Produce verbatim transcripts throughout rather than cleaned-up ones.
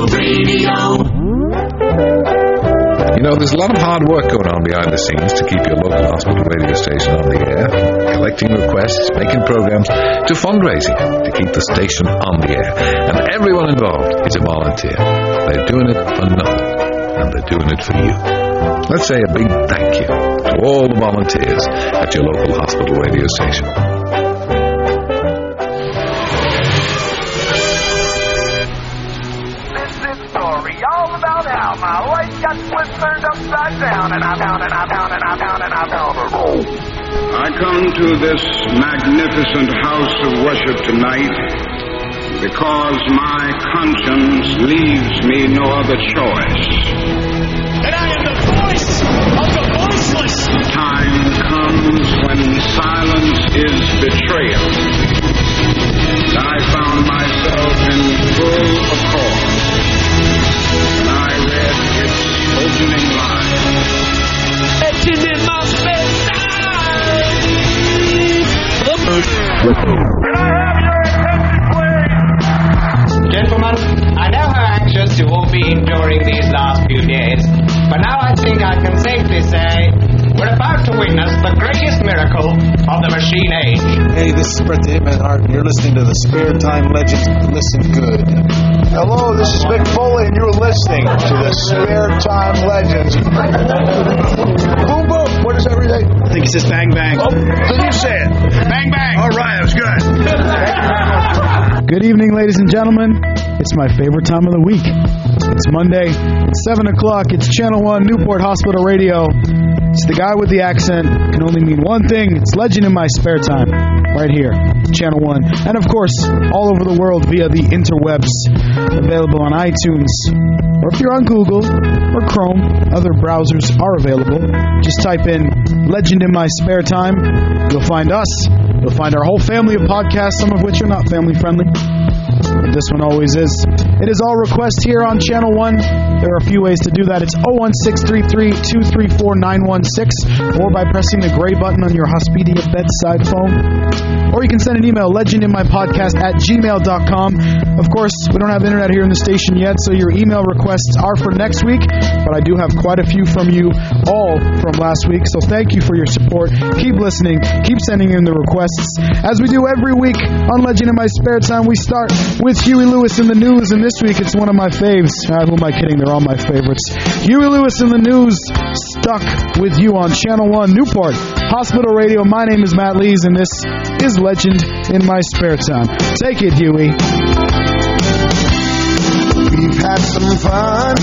Radio. You know, there's a lot of hard work going on behind the scenes to keep your local hospital radio station on the air, collecting requests, making programs, to fundraising to keep the station on the air. And everyone involved is a volunteer. They're doing it for nothing, and they're doing it for you. Let's say a big thank you to all the volunteers at your local hospital radio station. All about how my life got turned upside down, and I'm down, and I'm down, and I'm down, and I'm down. I come to this magnificent house of worship tonight because my conscience leaves me no other choice. And I am the voice of the voiceless. Time comes when silence is betrayal. And I found myself in full accord. And I read its opening line. Legend in my spare time. Can I have your attention, please? Gentlemen, I know how anxious you all been during these last few days, but now I think I can safely say we're about to witness the greatest miracle of the machine age. Hey, this is Brett the Hitman Hart, and you're listening to the Spare Time Legends. Listen good. Hello, this is Mick Foley, and you're listening to the Spare Time Legends. Boom, boom. What is everything? I think he says bang, bang. Oh, then you say it. Bang, bang. All right, that was good. Good evening, ladies and gentlemen. It's my favorite time of the week. It's Monday. It's seven o'clock. It's Channel one, Newport Hospital Radio. It's the guy with the accent. Can only mean one thing. It's Legend in My Spare Time. Right here, Channel one. And, of course, all over the world via the interwebs. Available on iTunes. Or if you're on Google or Chrome, other browsers are available. Just type in Legend in My Spare Time. You'll find us. You'll find our whole family of podcasts, some of which are not family-friendly. But this one always is. It is all requests here on Channel one. There are a few ways to do that. It's oh one six three three, two three four, nine one six, or by pressing the gray button on your Hospedia bedside phone. Or you can send an email, legendinmypodcast at gmail dot com. Of course, we don't have internet here in the station yet, so your email requests are for next week, but I do have quite a few from you, all from last week, so thank you for your support. Keep listening. Keep sending in the requests. As we do every week on Legend in My Spare Time, we start with Huey Lewis in the News, and this week it's one of my faves. Uh, who am I kidding? They're all my favorites. Huey Lewis in the News, stuck with you on Channel one, Newport Hospital Radio. My name is Matt Lees, and this is Legend in My Spare Time. Take it, Huey. We've had some fun.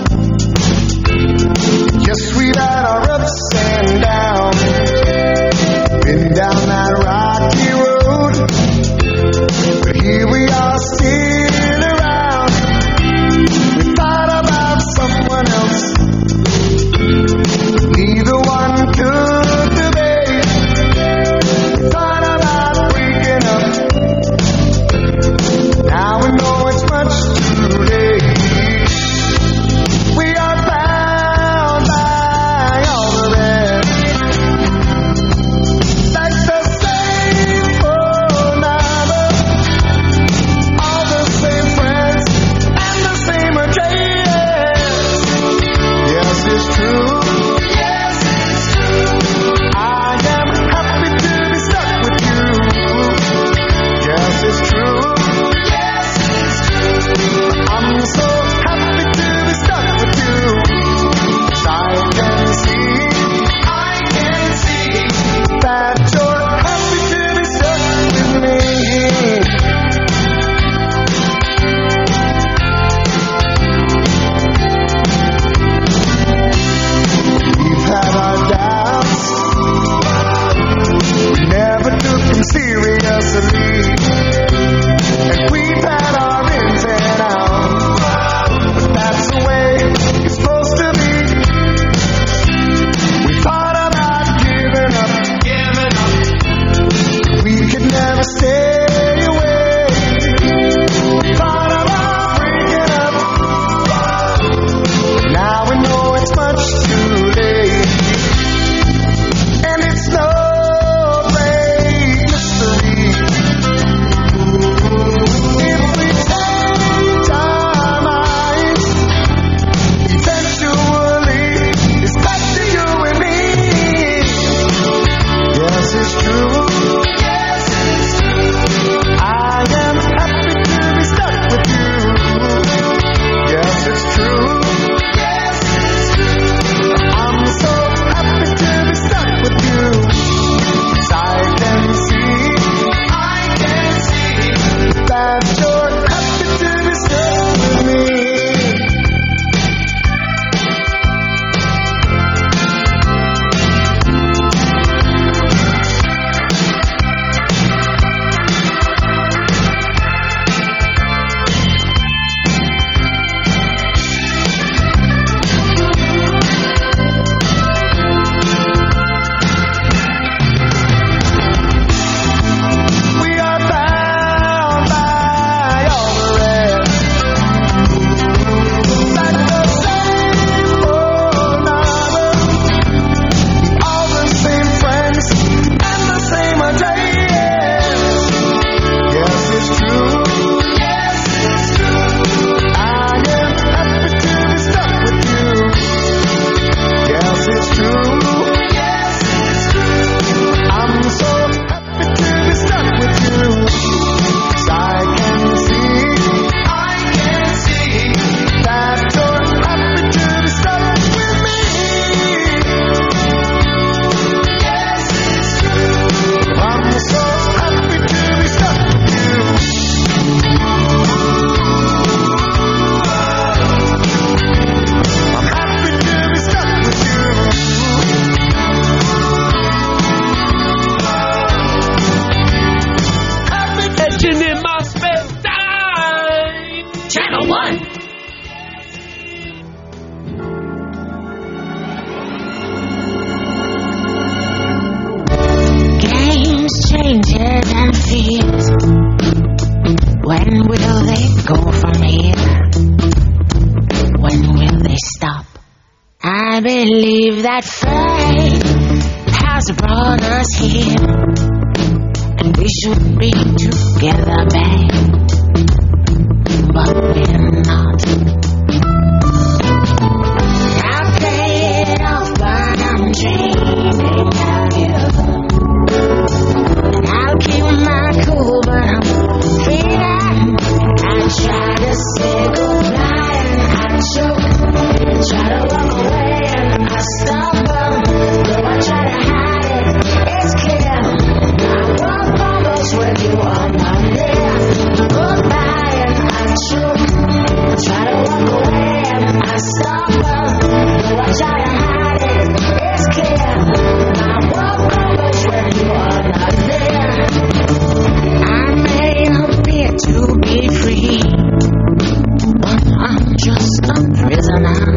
Yes, we've had our ups and downs. Been down that rocky road, but here we are still around. We thought about someone else. Neither one took the bait. We thought about breaking up. Now we know it's much too late. believe that fate has brought us here, and we should be together, babe. But we're not. I play it off, but I'm dreaming of you. And I'll keep my cool, but I'm feeling. I try to say goodbye and I choke. Try to walk away and I stumble. Though I try to hide it, it's clear. I walk almost when you are not there. Goodbye and I choke. Try to walk away and I stumble. Though I try to hide it, it's clear. I walk almost when you are not there. I may appear to be free, but I'm just a prisoner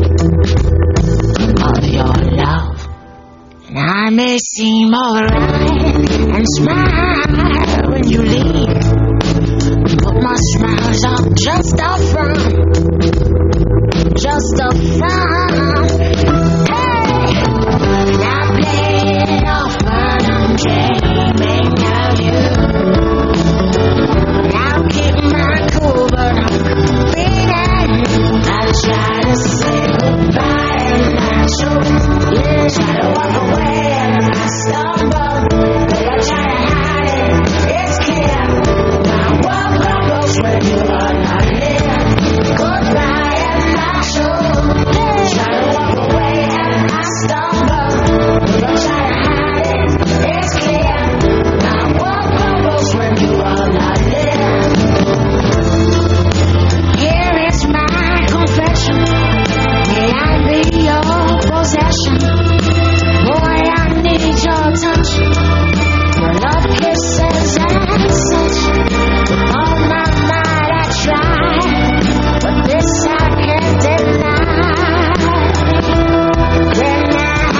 of your love. And I may seem alright and smile when you leave, but my smiles are just a front, just a front. Hey, and I play it off, but I'm dreaming of you. And I'll keep my cool, but I'm feeling. I try to say goodbye and I choke. Yeah, try to walk away and I stumble. But I try to hide it, it's clear. I walk almost when you are not near. Goodbye and I choke. Yeah, try to walk away and I stumble. But I try to hide it, it's clear. I walk almost when you are not near. Here is my confession. May I be your possession? Boy, I need your touch. Your love kisses and such. On my mind I try, but this I can't deny. Deny.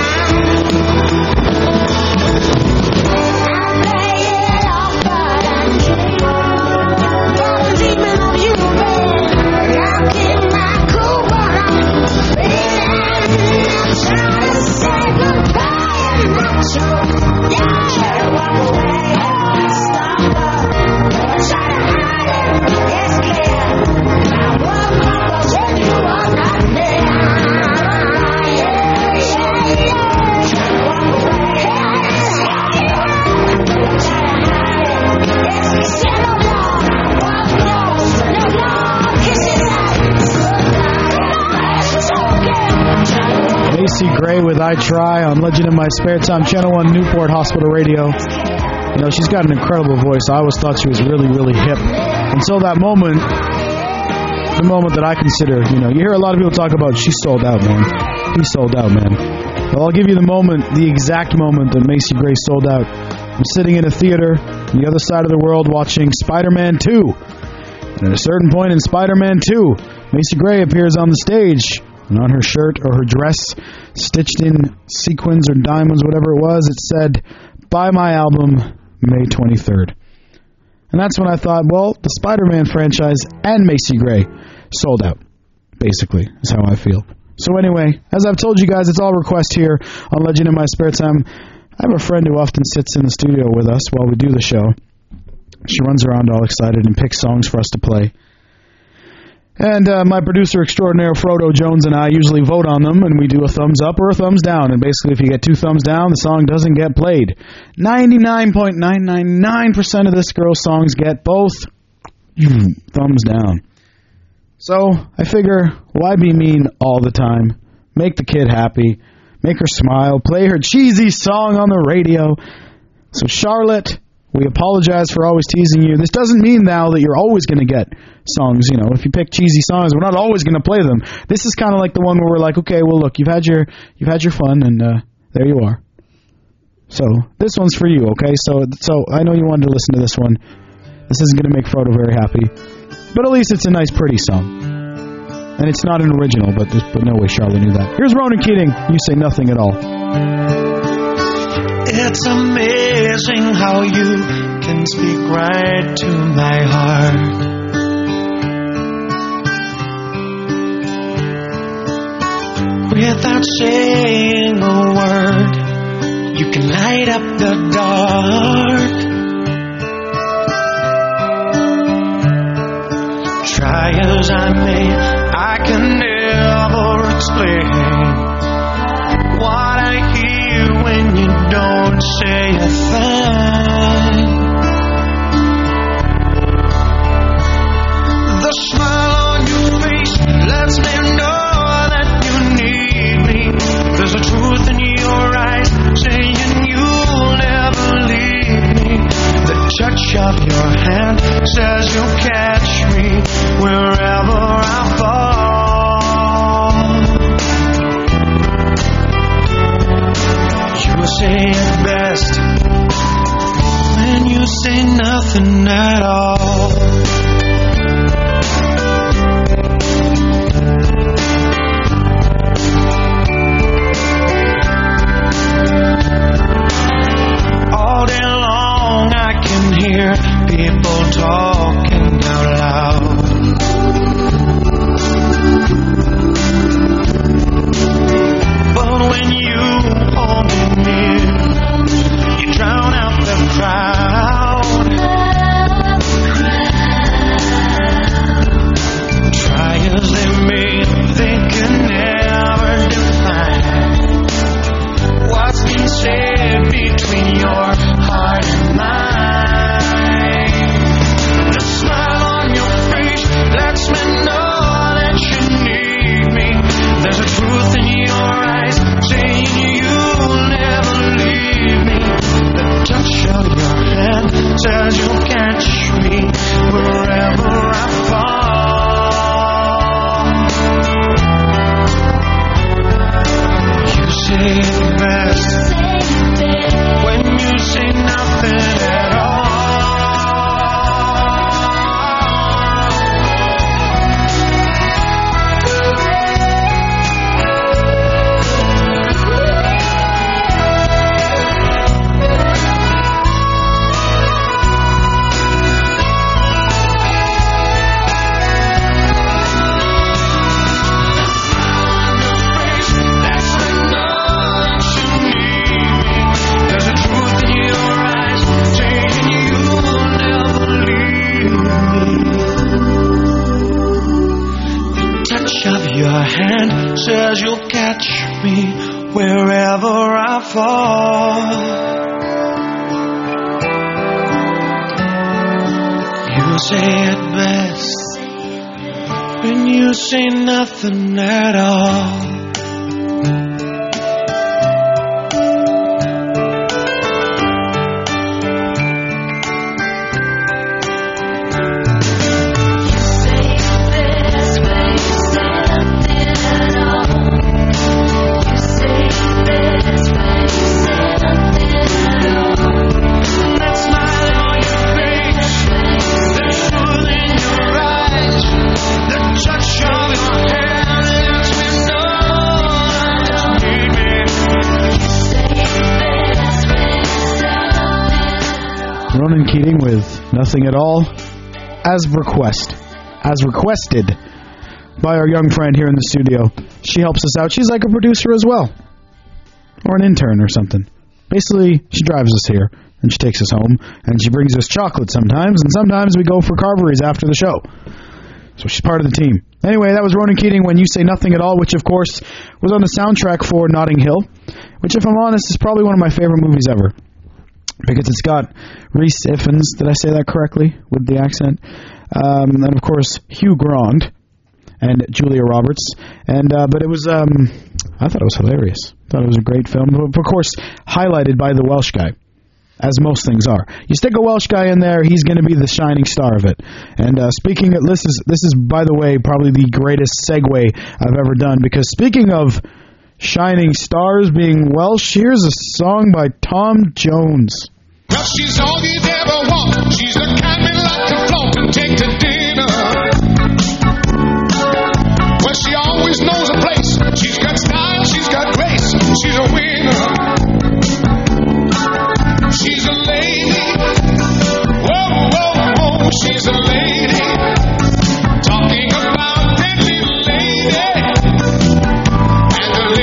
I play it off, but I'm dreaming. I'm dreaming of you, babe. I'll keep my cool, but I'm feeling. I'm trying to say goodbye and I choke. Yeah, try to walk away and I stumble. But I try to hide it, it's clear. I walk almost when you are not there. Yeah, yeah, yeah. Try to walk away and I stumble. But I try to hide it, it's clear. No more. I walk close, no more kisses and goodbye. Try to walk away. Macy Gray with I Try on Legend in My Spare Time, Channel one Newport Hospital Radio. You know, she's got an incredible voice. I always thought she was really, really hip. Until that moment, the moment that I consider, you know, you hear a lot of people talk about, she sold out, man. He sold out, man. Well, I'll give you the moment, the exact moment that Macy Gray sold out. I'm sitting in a theater on the other side of the world watching Spider-Man two. And at a certain point in Spider-Man two, Macy Gray appears on the stage. And on her shirt or her dress, stitched in sequins or diamonds, whatever it was, it said, "Buy my album May twenty-third." And that's when I thought, well, the Spider-Man franchise and Macy Gray sold out, basically, is how I feel. So anyway, as I've told you guys, it's all request here on Legend in My Spare Time. I have a friend who often sits in the studio with us while we do the show. She runs around all excited and picks songs for us to play. And uh, my producer extraordinaire, Frodo Jones, and I usually vote on them, and we do a thumbs up or a thumbs down. And basically, if you get two thumbs down, the song doesn't get played. ninety-nine point nine nine nine percent of this girl's songs get both thumbs down. So I figure, why be mean all the time? Make the kid happy. Make her smile. Play her cheesy song on the radio. So Charlotte, we apologize for always teasing you. This doesn't mean now that you're always going to get songs. You know, if you pick cheesy songs, we're not always going to play them. This is kind of like the one where we're like, okay, well, look, you've had your you've had your fun, and uh, there you are. So this one's for you, okay? So so I know you wanted to listen to this one. This isn't going to make Frodo very happy, but at least it's a nice, pretty song. And it's not an original, but, but no way Charlotte knew that. Here's Ronan Keating. You Say Nothing at All. It's amazing how you can speak right to my heart. without saying a word. You can light up the dark. Try as I may, I can never explain what I hear when you don't say a thing. The smile on your face lets me know that you need me. There's a truth in your eyes saying you'll never leave me. The touch of your hand says you'll catch me wherever I fall. You say it best when you say nothing at all. All day long I can hear people talking out loud. But when you hold me near, you drown out the crowd. Try as they may, they can never define what's been said between your heart and mine. The smile on your face lets me know that you need me. There's a truth in your eyes saying you'll never leave me. The touch of your hand says you'll catch me wherever I fall. You say it best when you say nothing at all. Your hand says you'll catch me wherever I fall. You say it best when you say nothing at all. Ronan Keating with Nothing at All, as request, as requested by our young friend here in the studio. She helps us out. She's like a producer as well, or an intern or something. Basically, she drives us here, and she takes us home, and she brings us chocolate sometimes, and sometimes we go for carveries after the show. So she's part of the team. Anyway, that was Ronan Keating, When You Say Nothing at All, which, of course, was on the soundtrack for Notting Hill, which, if I'm honest, is probably one of my favorite movies ever. Because it's got Rhys Ifans, did I say that correctly, with the accent? Um, and, of course, Hugh Grant and Julia Roberts. And uh, But it was, um, I thought it was hilarious. I thought it was a great film. But, of course, highlighted by the Welsh guy, as most things are. You stick a Welsh guy in there, he's going to be the shining star of it. And uh, speaking of, this is, this is, by the way, probably the greatest segue I've ever done. Because speaking of shining stars being Welsh, here's a song by Tom Jones. Well, she's all you'd ever want. She's the kind we like to flaunt and take to dinner. Well, she always knows a place. She's got style, she's got grace. She's a winner. She's a lady. Whoa, whoa, whoa. She's a lady. Talking about that little lady. And the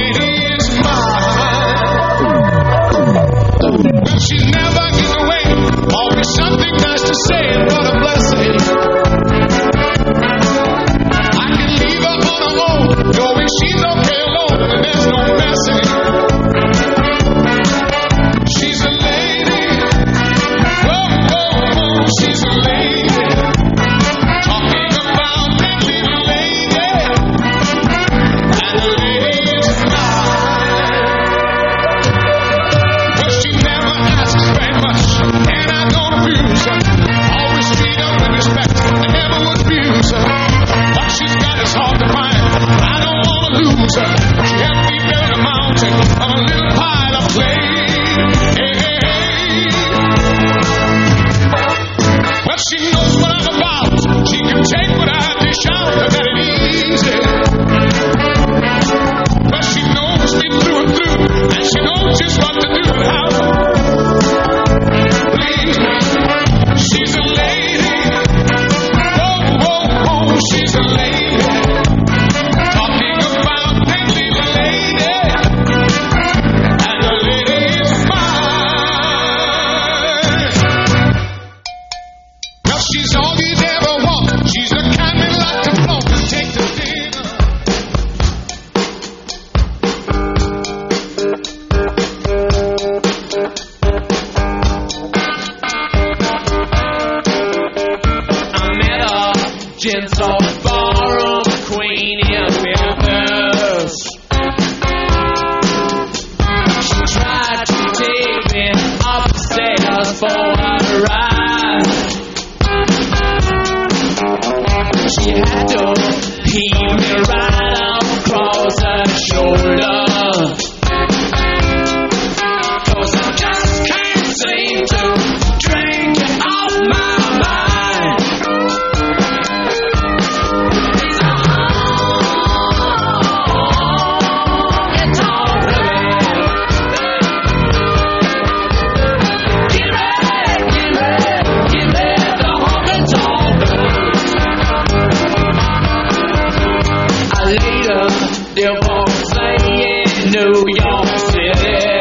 still won't say in New York City.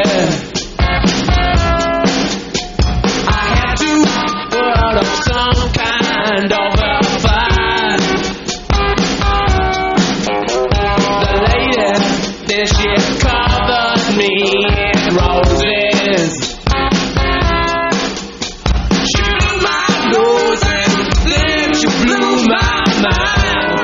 I had to put up some kind of a fight. The lady, then she covered me in roses. She blew my nose and then she blew my mind.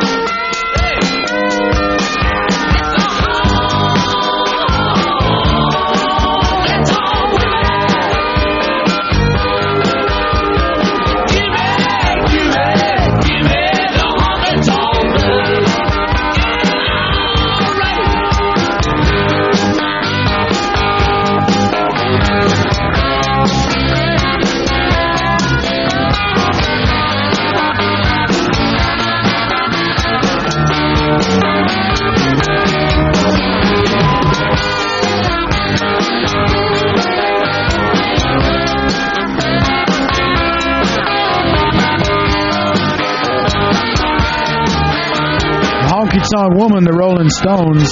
Honky-tonk woman, the Rolling Stones.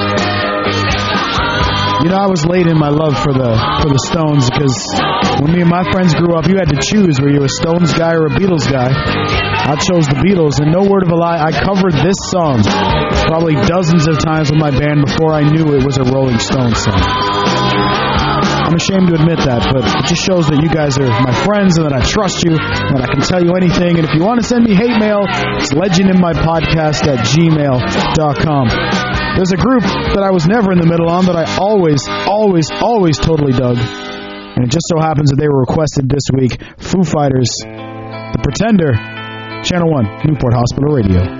You know, I was late in my love for the for the Stones because when me and my friends grew up, you had to choose were you a Stones guy or a Beatles guy. I chose the Beatles, and no word of a lie, I covered this song probably dozens of times with my band before I knew it was a Rolling Stones song. I'm ashamed to admit that, but it just shows that you guys are my friends and that I trust you and that I can tell you anything. And if you want to send me hate mail, it's legendinmypodcast at gmail dot com. There's a group that I was never in the middle on that I always, always, always totally dug. And it just so happens that they were requested this week. Foo Fighters, The Pretender, Channel one, Newport Hospital Radio.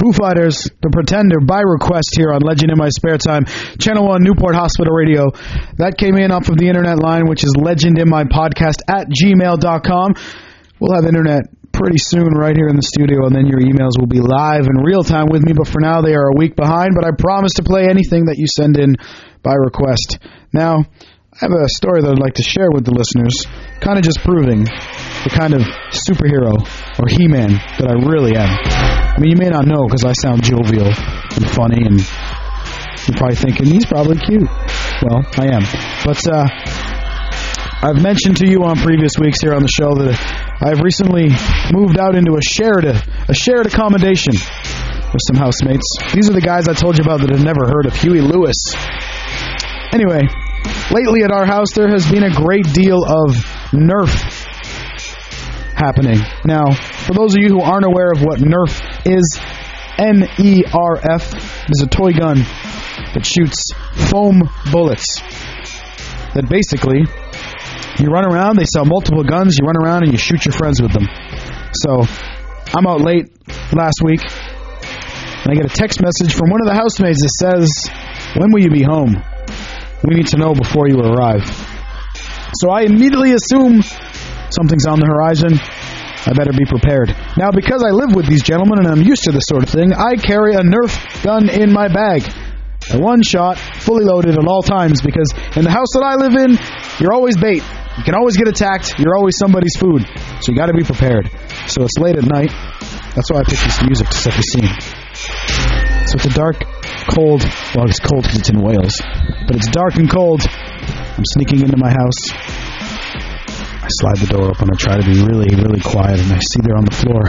Foo Fighters, The Pretender, by request here on Legend in My Spare Time, Channel one, Newport Hospital Radio. That came in off of the internet line, which is legendinmypodcast at gmail dot com. We'll have internet pretty soon right here in the studio, and then your emails will be live in real time with me, but for now they are a week behind, but I promise to play anything that you send in by request. Now, I have a story that I'd like to share with the listeners, kind of just proving the kind of superhero or He-Man that I really am. I mean, you may not know because I sound jovial and funny, and you're probably thinking, he's probably cute. Well, I am. But uh, I've mentioned to you on previous weeks here on the show that I've recently moved out into a shared, a shared accommodation with some housemates. These are the guys I told you about that had never heard of Huey Lewis. Anyway, lately at our house there has been a great deal of Nerf happening. Now, for those of you who aren't aware of what Nerf is, N E R F is a toy gun that shoots foam bullets that basically you run around, they sell multiple guns, you run around and you shoot your friends with them. So, I'm out late last week and I get a text message from one of the housemates that says, "When will you be home? We need to know before you arrive." So I immediately assume something's on the horizon. I better be prepared. Now, because I live with these gentlemen and I'm used to this sort of thing, I carry a Nerf gun in my bag. A one shot, fully loaded at all times, because in the house that I live in, you're always bait. You can always get attacked. You're always somebody's food. So you got to be prepared. So it's late at night. That's why I picked this music to set the scene. So it's a dark, cold, well, it's cold because it's in Wales, but it's dark and cold. I'm sneaking into my house. I slide the door open. I try to be really, really quiet, and I see there on the floor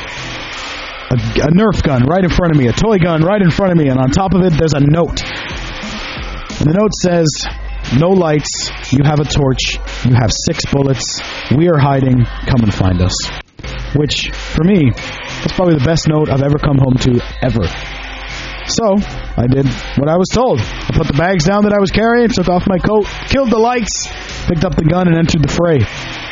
a, a Nerf gun right in front of me, a toy gun right in front of me, and on top of it there's a note. And the note says, "No lights, you have a torch, you have six bullets, we are hiding, come and find us." Which, for me, that's probably the best note I've ever come home to, ever. So, I did what I was told. I put the bags down that I was carrying, took off my coat, killed the lights, picked up the gun, and entered the fray.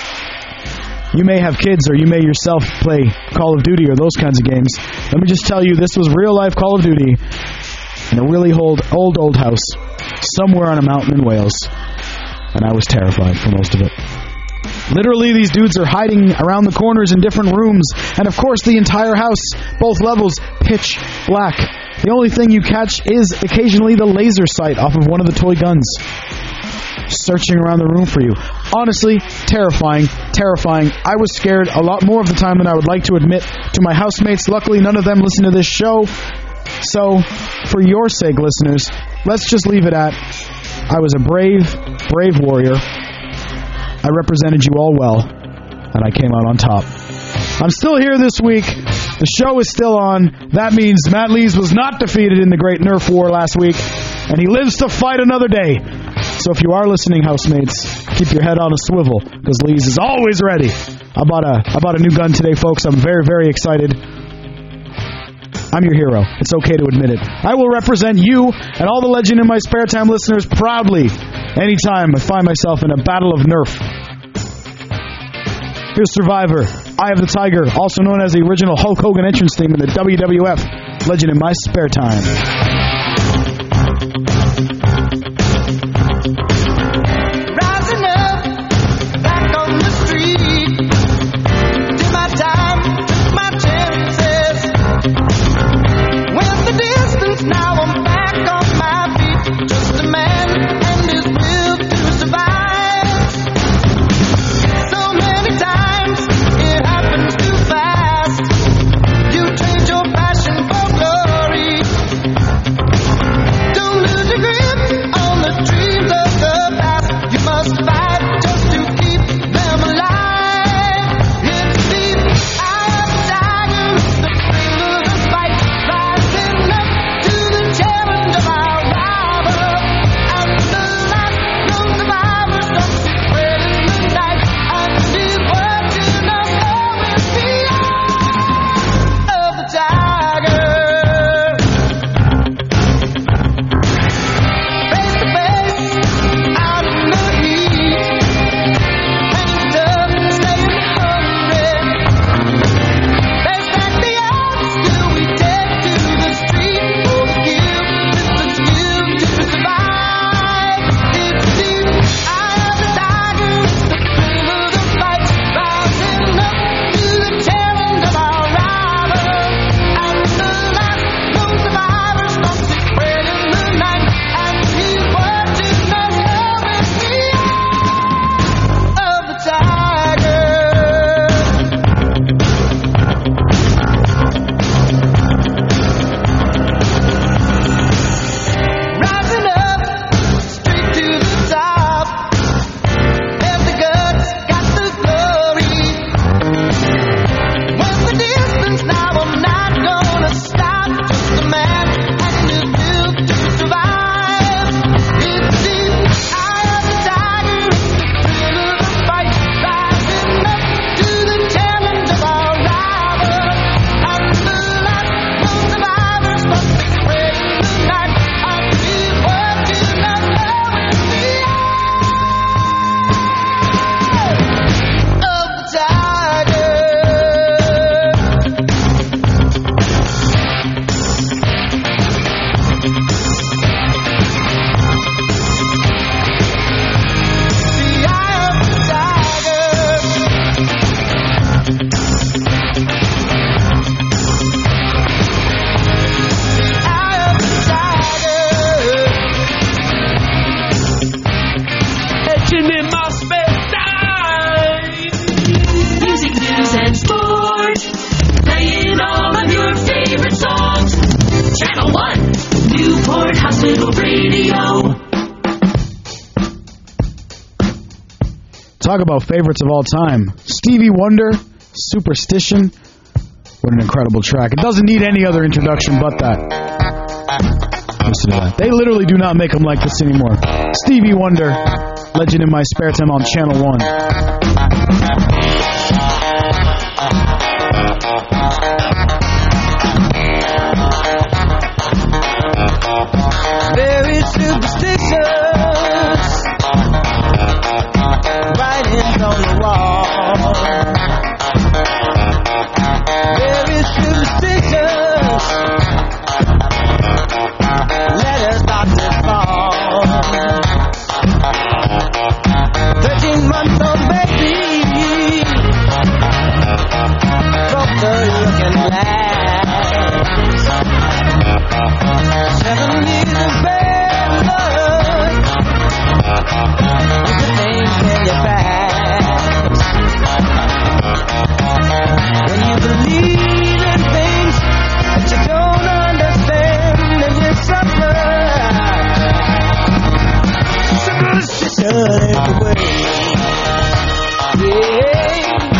You may have kids, or you may yourself play Call of Duty or those kinds of games. Let me just tell you, this was real-life Call of Duty in a really old, old, old house somewhere on a mountain in Wales. And I was terrified for most of it. Literally, these dudes are hiding around the corners in different rooms. And of course, the entire house, both levels, pitch black. The only thing you catch is occasionally the laser sight off of one of the toy guns, searching around the room for you. Honestly, terrifying, terrifying. I was scared a lot more of the time than I would like to admit to my housemates. Luckily, none of them listen to this show. So, for your sake, listeners, let's just leave it at, I was a brave, brave warrior. I represented you all well, and I came out on top. I'm still here this week. The show is still on. That means Matt Lees was not defeated in the Great Nerf War last week, and he lives to fight another day. So if you are listening, housemates, keep your head on a swivel, because Lees is always ready. I bought a, I bought a new gun today, folks. I'm very, very excited. I'm your hero. It's okay to admit it. I will represent you and all the Legend in My Spare Time listeners proudly anytime I find myself in a battle of Nerf. Here's Survivor, Eye of the Tiger, also known as the original Hulk Hogan entrance theme in the W W F, Legend in My Spare Time. Rising up, back on the street, did my time, took my chances. Went the distance, now I'm back on my feet. Just a man and his will to survive. So many times it happens too fast. You trade your passion for glory. Don't lose Talk about favorites of all time. Stevie Wonder, Superstition. What an incredible track. It doesn't need any other introduction but that. Listen to that. They literally do not make them like this anymore. Stevie Wonder, Legend in My Spare Time on Channel one. Very superstitious, writings on the wall. Very superstitious, letters start to fall. Thirteen month old baby broke the looking glass. Seven years of bad luck, with the things in your past. When you believe in things that you don't understand, and you suffer, superstition is the way. Yeah.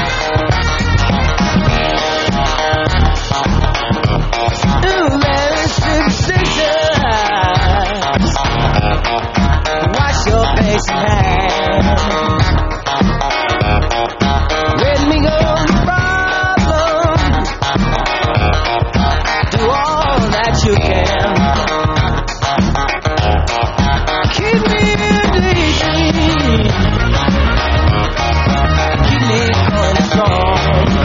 Ooh, very superstitious. Wash your face and hands. Let me go the problems. Do all that you can. Keep me busy. Keep me going strong.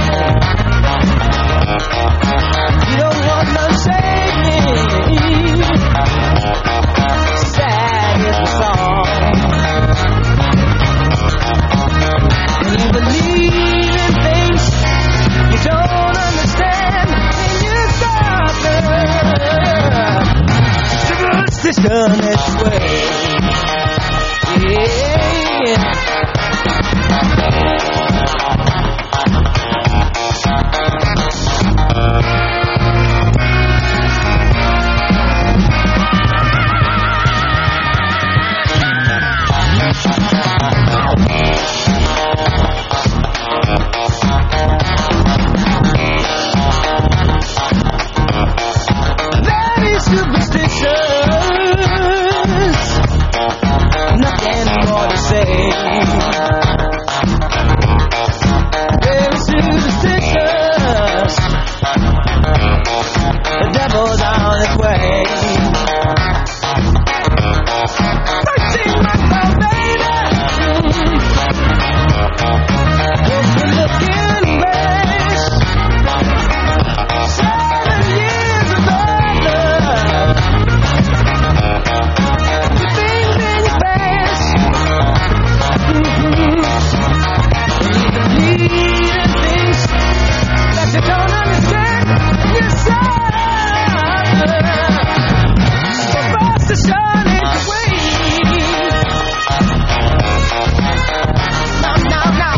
You don't want no saving. Sad is the song. When you believe in things you don't understand, then you suffer. Superstition is the way. Yeah. Very superstitious, nothing more to say. Very superstitious, the devil's on its way. Thirteen months old baby, broke the looking glass. Seven years of bad luck, the things in your past. Mm-hmm. You believe in things that you don't understand, you suffer. Superstition is the way. No, no, no.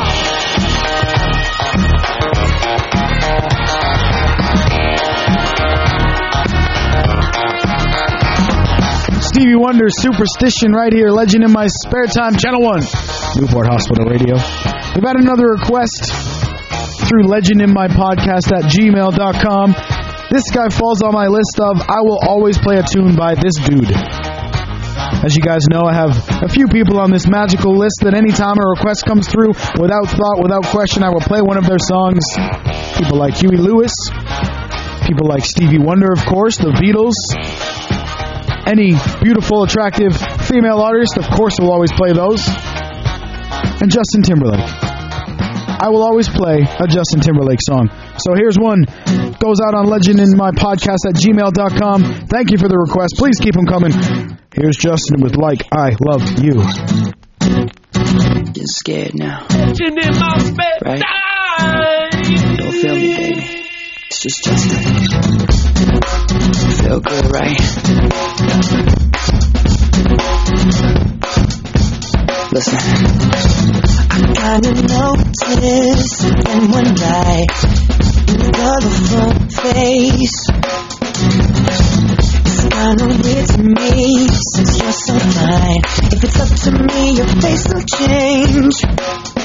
Stevie Wonder, Superstition, right here. Legend in My Spare Time, Channel one, Newport Hospital Radio. We've had another request through legend in my podcast at gmail dot com. This guy falls on my list of I will always play a tune by this dude. As you guys know, I have a few people on this magical list that anytime a request comes through, without thought, without question, I will play one of their songs. People like Huey Lewis, people like Stevie Wonder, of course, the Beatles, any beautiful, attractive female artist, of course, will always play those, and Justin Timberlake. I will always play a Justin Timberlake song. So here's one. Goes out on legend in my podcast at gmail dot com. Thank you for the request. Please keep them coming. Here's Justin with Like I Love You. Getting scared now. Legend in my spare Right? time. Don't feel me, baby. It's just Justin. Feel good, right? Listen. I kinda noticed in one night in your colorful face. It's kinda weird to me since you're so fine. If it's up to me, your face will change.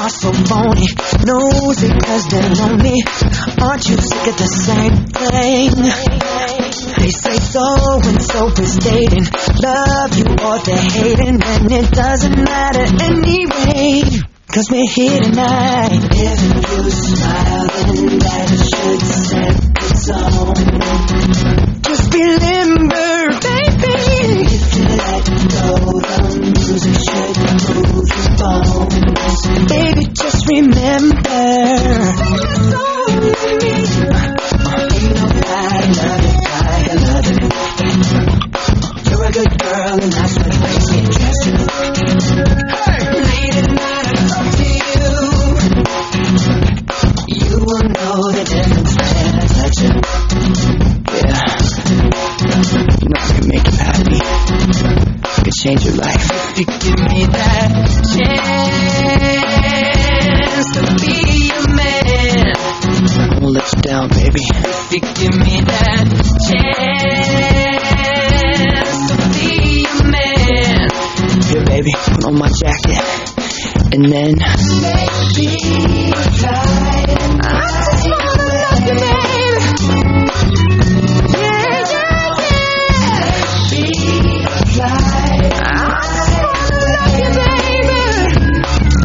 are so phony. Nosy cause they're lonely. Aren't you sick of the same thing? They say so-and-so is dating, love you or they're hating, and it doesn't matter anyway, cause we're here tonight. If you smile, then that should set the tone. Just be limber, baby. If you let go, the music should move your bones. Baby, just remember, ain't nobody love you like I love you. You're a good girl and that's what makes me trust you. Late at night I talk to you. You will know the difference when I touch you. Yeah, you know I can make you happy. I can change your life. If you give me that chance to be a man, I won't let you down, baby. If you give me that chance to be a man, here, baby, put on my jacket, and then make me fly. I just wanna love you, baby. Yeah, yeah, yeah. Make me fly. I just wanna love you, baby.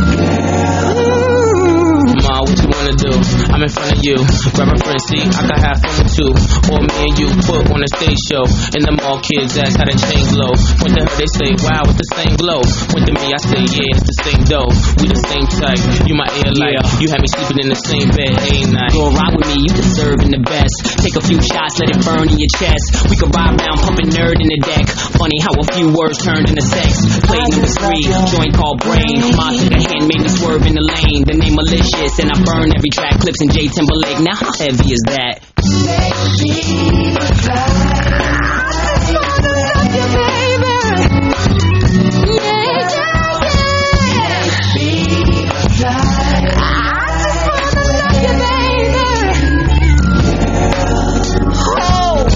Girl, Ma, what you wanna do? I'm in front of you. Grab a friend, see, I can have fun with you. Or me and you put on a stage show. And them all kids ask how the chain glow. Point to her, they say, wow, it's the same glow. Point to me, I say, yeah, it's the same dough. We the same type. You my air light. Yeah. You had me sleeping in the same bed every night. Go ride with me, you deserving the best. Take a few shots, let it burn in your chest. We could ride round, pumping nerd in the deck. Funny how a few words turned into sex. Play number three, joint called Brain. My finger hand made me swerve in the lane. The name malicious, and I burn every track. Clips in J Timberlake. Now how heavy is that? make me fly. I just wanna love you, baby. Yeah, yeah, yeah. Make me fly. I just wanna love you, baby. Oh,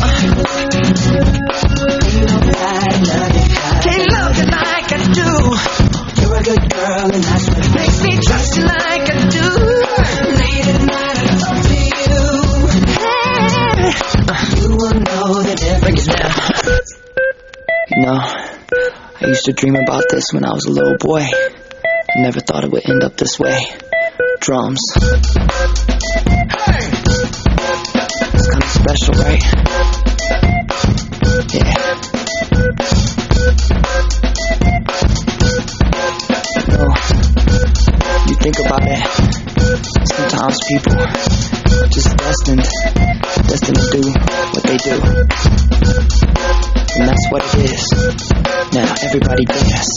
ain't nobody love you, can't love you like I do. You're a good girl, and that's what makes me trust you like I do. Late at night, I talk to you. Hey, you will know the difference now. You know, I used to dream about this when I was a little boy. I never thought it would end up this way. Drums. hey, It's kind of special, right? Yeah. You know, you think about it, sometimes people are just destined, destined to do what they do. And that's what it is. Now everybody dance.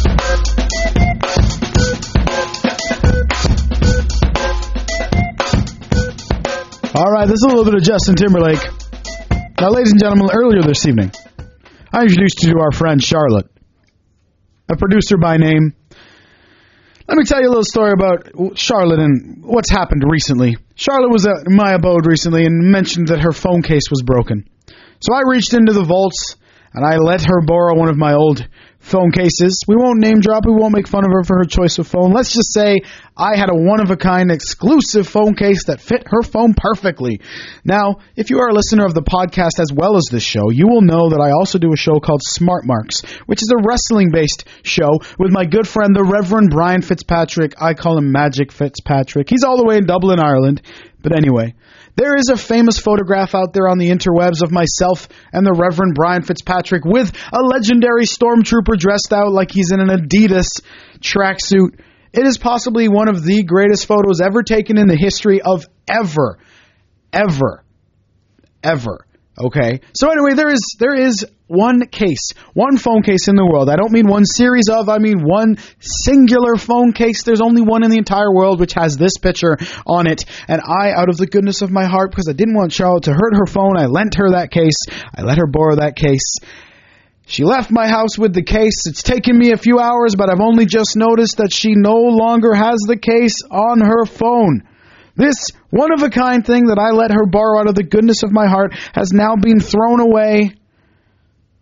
All right, this is a little bit of Justin Timberlake. Now, ladies and gentlemen, earlier this evening, I introduced you to our friend Charlotte, a producer by name. Let me tell you a little story about Charlotte and what's happened recently. Charlotte was at my abode recently and mentioned that her phone case was broken. So I reached into the vaults and I let her borrow one of my old phone cases. We won't name drop, we won't make fun of her for her choice of phone. Let's just say I had a one-of-a-kind exclusive phone case that fit her phone perfectly. Now, if you are a listener of the podcast as well as this show, you will know that I also do a show called Smart Marks, which is a wrestling-based show with my good friend, the Reverend Brian Fitzpatrick. I call him Magic Fitzpatrick. He's all the way in Dublin, Ireland. But anyway, there is a famous photograph out there on the interwebs of myself and the Reverend Brian Fitzpatrick with a legendary stormtrooper dressed out like he's in an Adidas tracksuit. It is possibly one of the greatest photos ever taken in the history of ever, ever, ever. Okay? So anyway, there is there is one case, one phone case in the world. I don't mean one series of, I mean one singular phone case. There's only one in the entire world which has this picture on it. And I, out of the goodness of my heart, because I didn't want Charlotte to hurt her phone, I lent her that case. I let her borrow that case. She left my house with the case. It's taken me a few hours, but I've only just noticed that she no longer has the case on her phone. This one-of-a-kind thing that I let her borrow out of the goodness of my heart has now been thrown away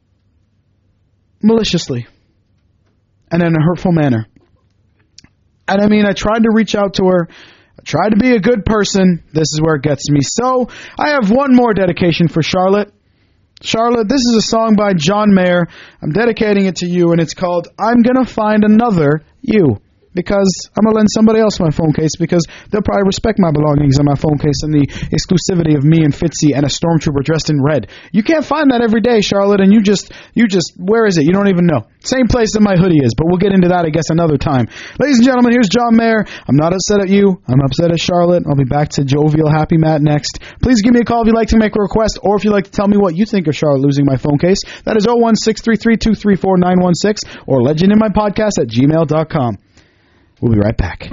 maliciously and in a hurtful manner. And I mean, I tried to reach out to her. I tried to be a good person. This is where it gets me. So I have one more dedication for Charlotte. Charlotte, this is a song by John Mayer. I'm dedicating it to you, and it's called I'm Gonna Find Another You. Because I'm going to lend somebody else my phone case, because they'll probably respect my belongings on my phone case and the exclusivity of me and Fitzy and a stormtrooper dressed in red. You can't find that every day, Charlotte, and you just, you just, where is it? You don't even know. Same place that my hoodie is, but we'll get into that, I guess, another time. Ladies and gentlemen, here's John Mayer. I'm not upset at you. I'm upset at Charlotte. I'll be back to Jovial Happy Matt next. Please give me a call if you'd like to make a request, or if you'd like to tell me what you think of Charlotte losing my phone case. That is oh one six three three two three four nine one six or legendinmypodcast at gmail dot com. We'll be right back.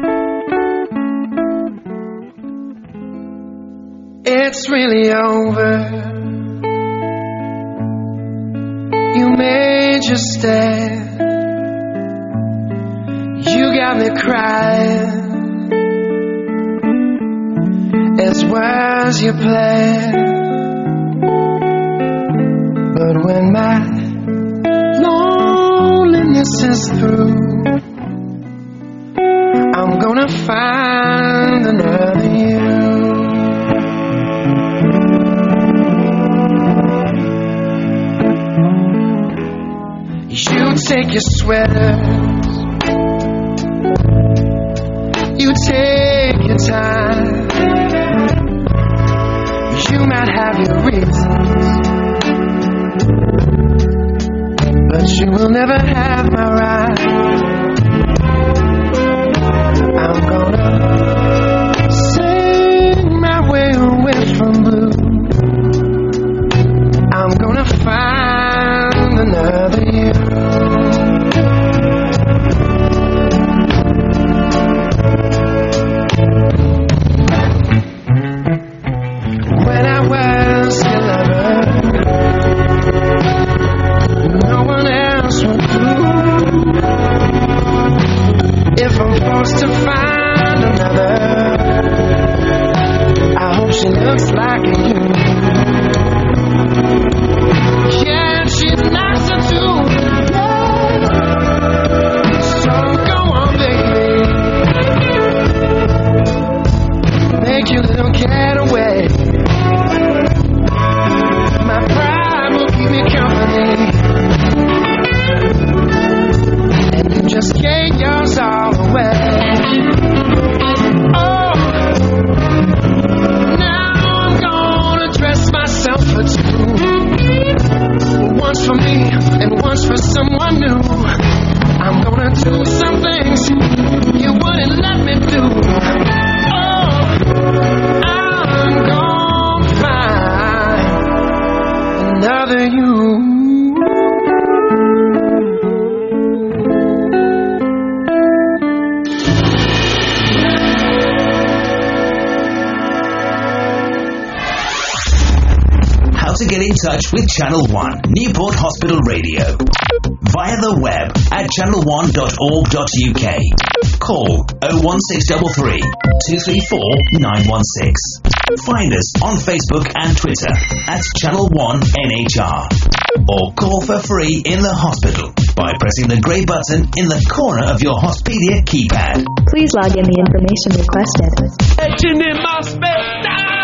It's really over. You made your stand. You got me crying. As was your plan. But when my loneliness is through, I'm gonna find another you. You take your sweaters, you take your time. You might have your reasons, but you will never have my right. I'm gonna sing my way away from blue. I'm gonna find another you. When I was your lover, no one else would do. If I'm forced to find another, I hope she looks like you. Yeah, she's nicer too. So go on, baby, make your little getaway. My pride will keep me company, and you just gave yours all away. Oh, now I'm gonna dress myself for two. Once for me and once for someone new. I'm gonna do some things you wouldn't let me do. Oh, I'm gonna find another you. To get in touch with Channel one, Newport Hospital Radio, via the web at channel one dot org dot U K. Call oh one six three three, two three four nine one six. Find us on Facebook and Twitter at Channel one N H R. Or call for free in the hospital by pressing the grey button in the corner of your Hospedia keypad. Please log in the information requested. Legend in my spare time.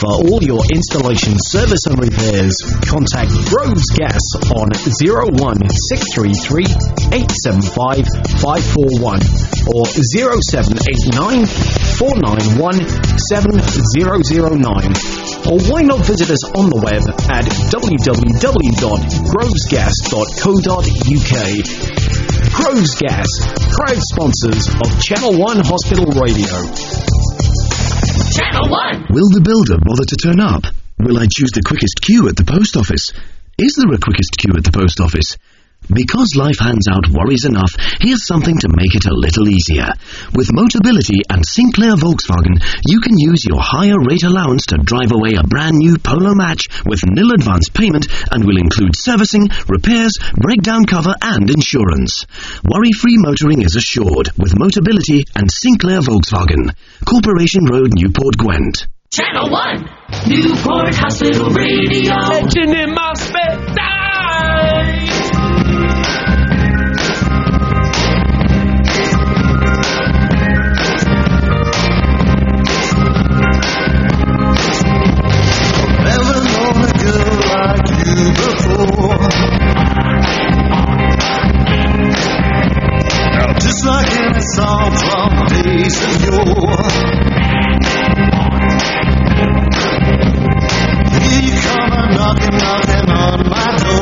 all your installation, service and repairs. Contact Groves Gas on zero one six three three, eight seven five, five four one or zero seven eight nine, four nine one, seven zero zero nine. Or why not visit us on the web at w w w dot groves gas dot co dot u k. Groves Gas, proud sponsors of Channel one Hospital Radio. Channel one! Will the builder bother to turn up? Will I choose the quickest queue at the post office? Is there a quickest queue at the post office? Because life hands out worries enough, here's something to make it a little easier. With Motability and Sinclair Volkswagen, you can use your higher rate allowance to drive away a brand new Polo Match with nil advance payment and will include servicing, repairs, breakdown cover and insurance. Worry-free motoring is assured with Motability and Sinclair Volkswagen. Corporation Road, Newport, Gwent. Channel one, Newport Hospital Radio. Legend in my spare time. Never known a girl like you before. Now just like any song from days of yore. Here you come a knocking, knocking on my door.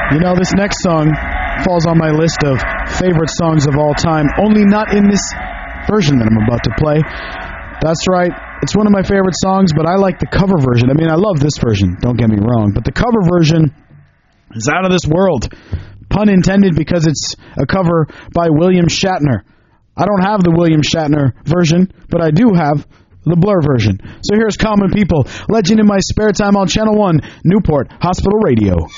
You know, this next song falls on my list of favorite songs of all time, only not in this version that I'm about to play. That's right, it's one of my favorite songs, but I like the cover version. I mean, I love this version, don't get me wrong, but the cover version is out of this world. Pun intended, because it's a cover by William Shatner. I don't have the William Shatner version, but I do have the Blur version. So here's Common People, Legend in My Spare Time on Channel one, Newport Hospital Radio.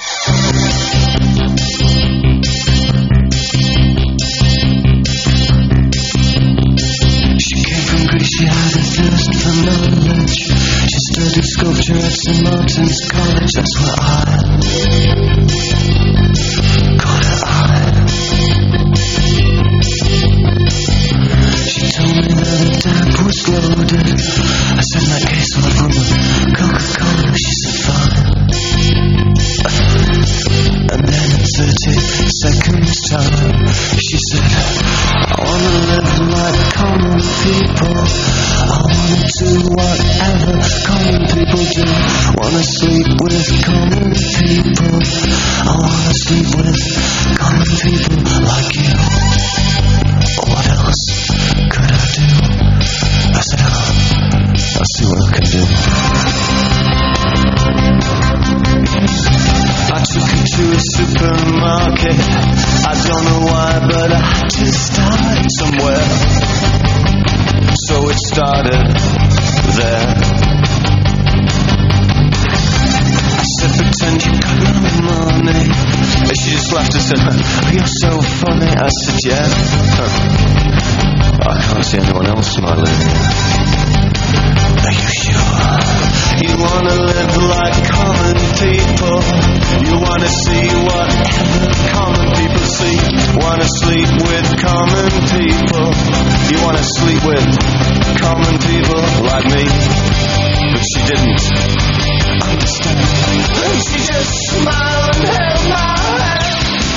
She came from Greece, she had a thirst for knowledge. She studied sculpture at Saint Martin's College. That's where I caught her eye. She told me that her tap was loaded. I said, in that case, I'll have rum and Coca-Cola. She said, fine. And then in thirty seconds time, she said, I wanna live like common people. I wanna do whatever common people do. Wanna sleep with common people. I wanna sleep with common people like you. What else could I do? I said, oh, I'll see what I can do. I took her to a supermarket. I don't know why, but I had to start somewhere. So it started there. I said, pretend you got no money. And she just laughed and said, oh, you're so funny. I said, yeah. I can't see anyone else smiling. Are you sure? You wanna live like common people. You wanna see whatever common people see. Wanna sleep with common people. You wanna sleep with common people like me. But she didn't understand. And she just smiled and held my hand.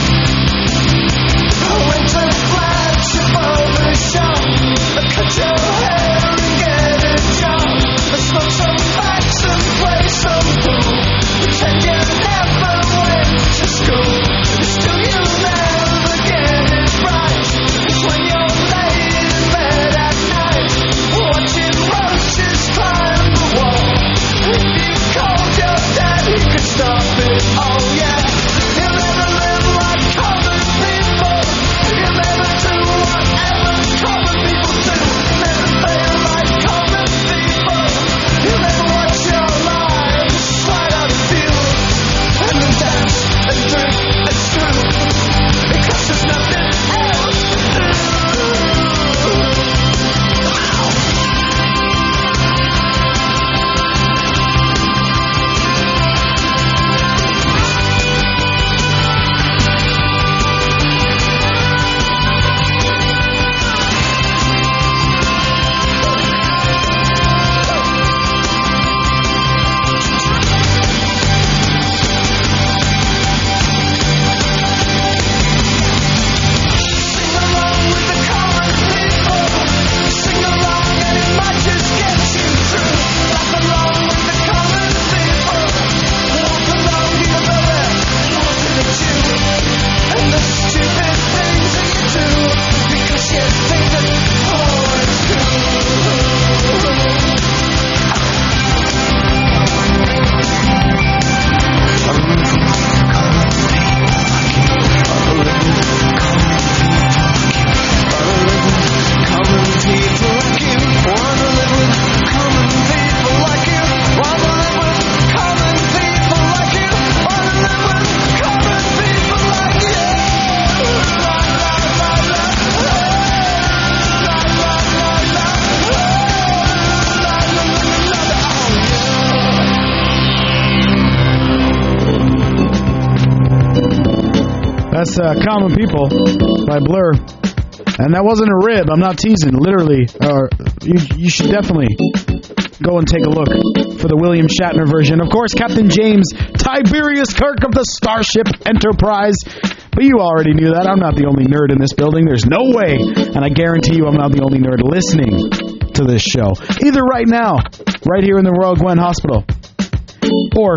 I went to the flagship barber shop. I cut your hair and get a job. I smoke some packs and play some pool. Pretend you never went to school. Still you'll never get it right. It's when you're laying in bed at night, watching roaches climb the wall. If you called your dad, he could stop it. Oh yeah. You'll never live like common people. You'll never do whatever common people do. Never play like common people. You'll never watch your lives slide out of view. And then dance and drink and screw. Because there's nothing else to do. That's uh, Common People by Blur. And that wasn't a rib. I'm not teasing. Literally. Uh, you, you should definitely go and take a look for the William Shatner version. Of course, Captain James Tiberius Kirk of the Starship Enterprise. But you already knew that. I'm not the only nerd in this building. There's no way. And I guarantee you I'm not the only nerd listening to this show. Either right now, right here in the Royal Gwen Hospital, or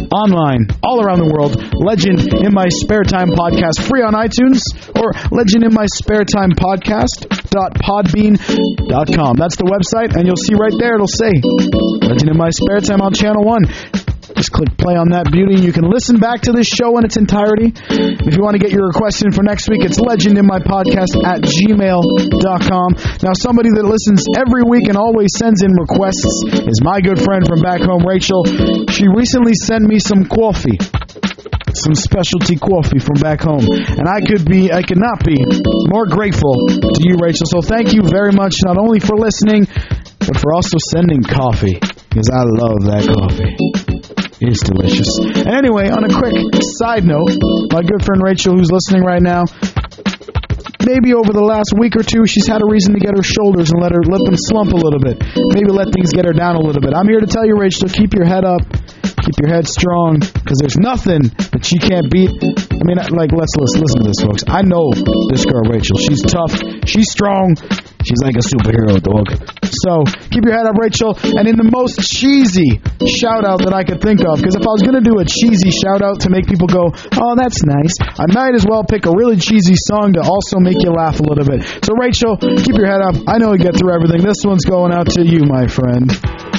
online, all around the world. Legend in My Spare Time podcast, free on iTunes, or legend in my spare time podcast dot podbean dot com. That's the website, and you'll see right there, it'll say Legend in My Spare Time on Channel one. Just click play on that beauty. You can listen back to this show in its entirety. If you want to get your request in for next week, it's legendinmypodcast at gmail dot com. Now, somebody that listens every week and always sends in requests is my good friend from back home, Rachel. She recently sent me some coffee. Some specialty coffee from back home. And I could be, I could not be more grateful to you, Rachel. So thank you very much, not only for listening, but for also sending coffee. Because I love that coffee. It's delicious. And anyway, on a quick side note, my good friend Rachel, who's listening right now, maybe over the last week or two, she's had a reason to get her shoulders and let her let them slump a little bit. Maybe let things get her down a little bit. I'm here to tell you, Rachel, keep your head up. Keep your head strong, because there's nothing that she can't beat. I mean, like, let's listen, listen to this, folks. I know this girl, Rachel. She's tough. She's strong. She's like a superhero, dog. So, keep your head up, Rachel. And in the most cheesy shout-out that I could think of, because if I was going to do a cheesy shout-out to make people go, oh, that's nice, I might as well pick a really cheesy song to also make you laugh a little bit. So, Rachel, keep your head up. I know you get through everything. This one's going out to you, my friend.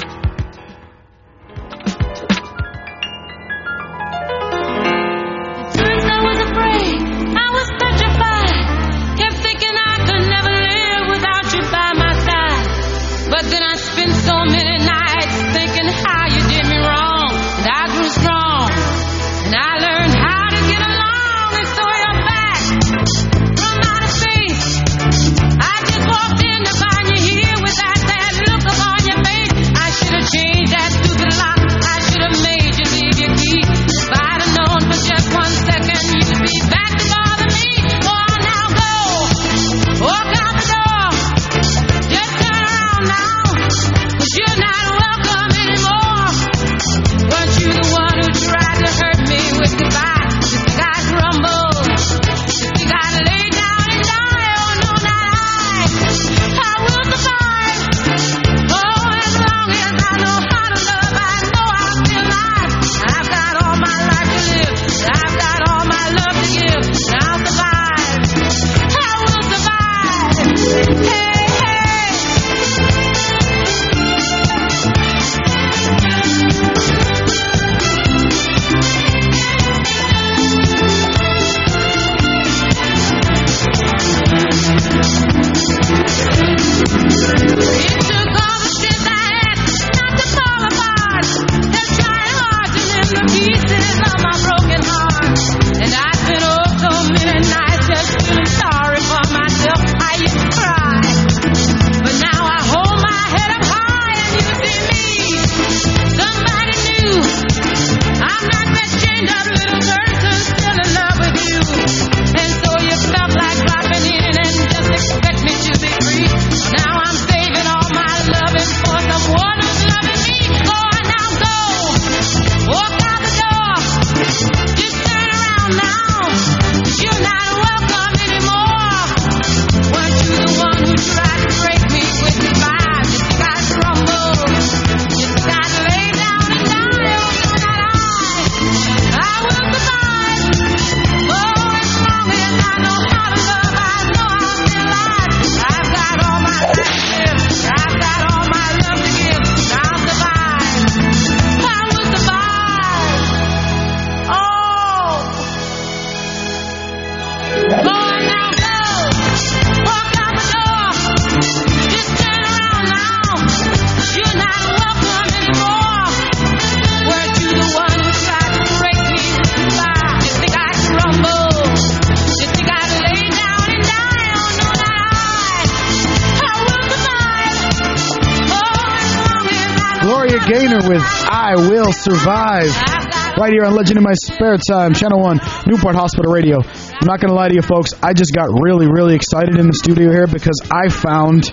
Gaynor with I Will Survive, right here on Legend in My Spare Time, Channel one, Newport Hospital Radio. I'm not going to lie to you, folks. I just got really, really excited in the studio here because I found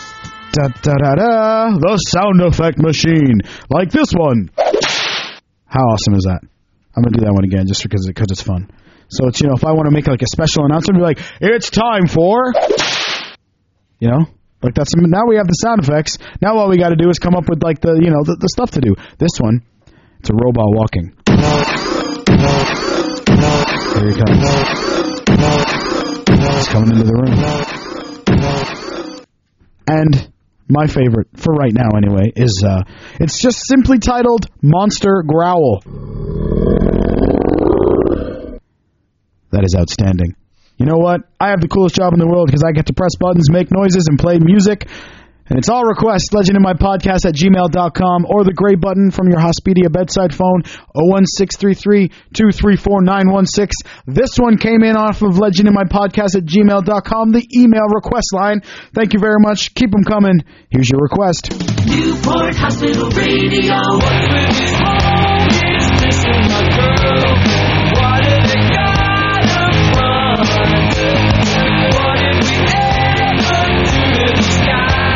da da da da the sound effect machine, like this one. How awesome is that? I'm going to do that one again just because because it's fun. So it's, you know, if I want to make like a special announcement, be like, it's time for, you know. Like that's now we have the sound effects. Now all we got to do is come up with like the you know the, the stuff to do. This one, it's a robot walking. Here he comes. He's coming into the room. And my favorite, for right now anyway, is, uh, it's just simply titled Monster Growl. That is outstanding. You know what? I have the coolest job in the world because I get to press buttons, make noises, and play music. And it's all requests, legend in my podcast at gmail dot com, or the gray button from your Hospedia bedside phone, oh one six three three, two three four, nine one six. This one came in off of legend in my podcast at gmail dot com, the email request line. Thank you very much. Keep them coming. Here's your request. Newport Hospital Radio. What's with this home is missing my girl. What if they gotta run? What if we ever do to the sky?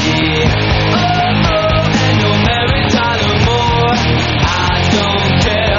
I don't care.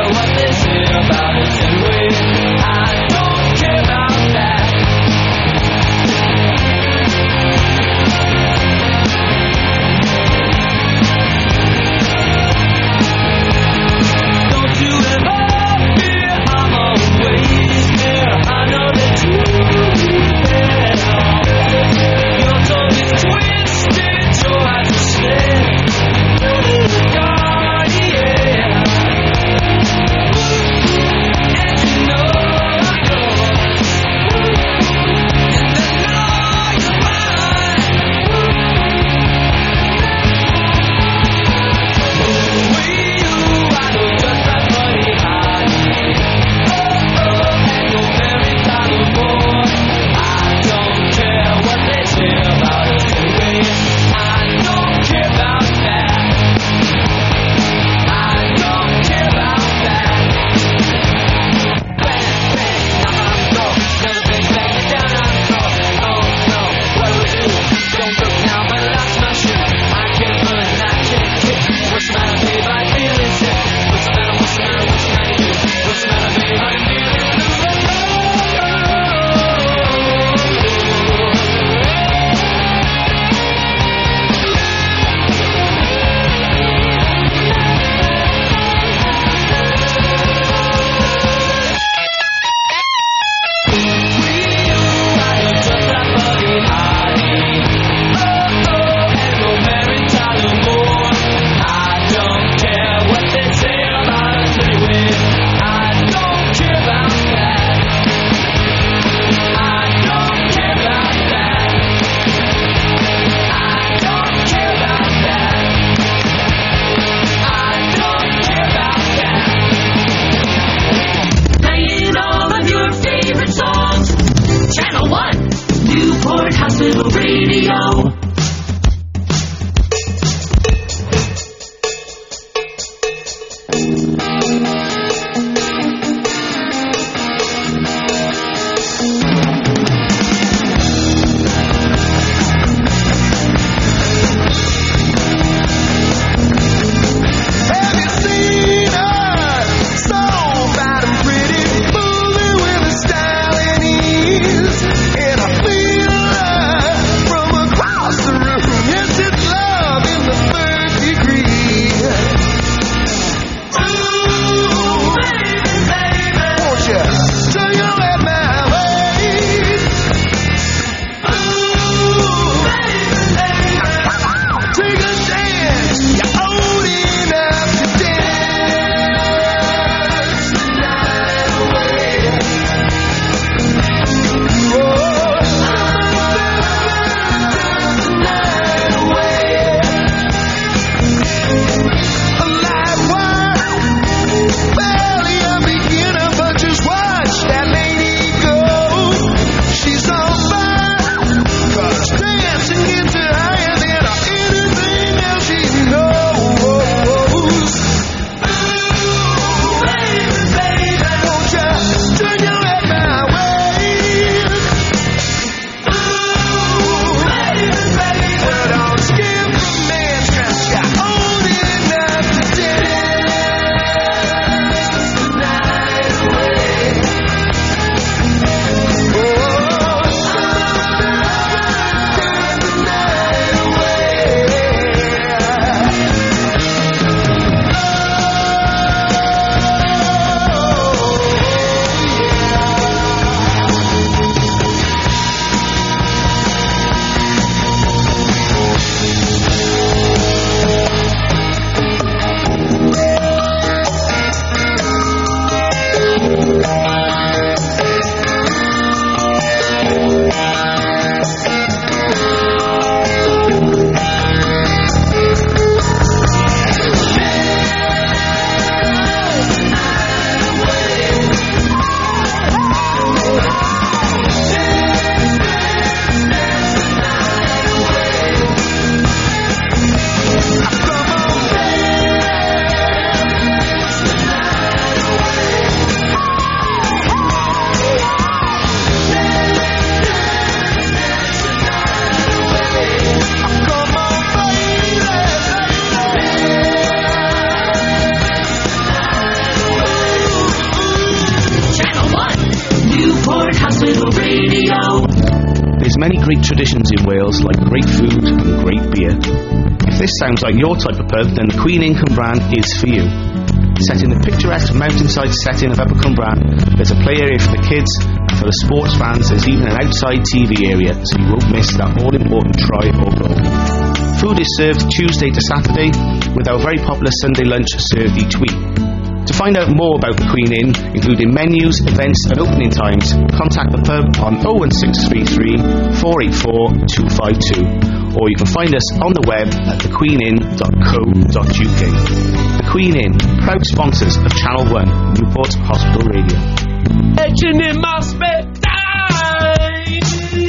There's many great traditions in Wales, like great food and great beer. If this sounds like your type of pub, then the Queen Inn Cwmbran is for you. Set in the picturesque mountainside setting of Upper Cwmbran, there's a play area for the kids, and for the sports fans there's even an outside T V area, so you won't miss that all-important try or goal. Food is served Tuesday to Saturday, with our very popular Sunday lunch served each week. To find out more about the Queen Inn, including menus, events and opening times, contact the pub on oh one six three three, four eight four, two five two, or you can find us on the web at the queen inn dot co dot u k. The Queen Inn, proud sponsors of Channel one, Newport Hospital Radio. Etching in my spare time.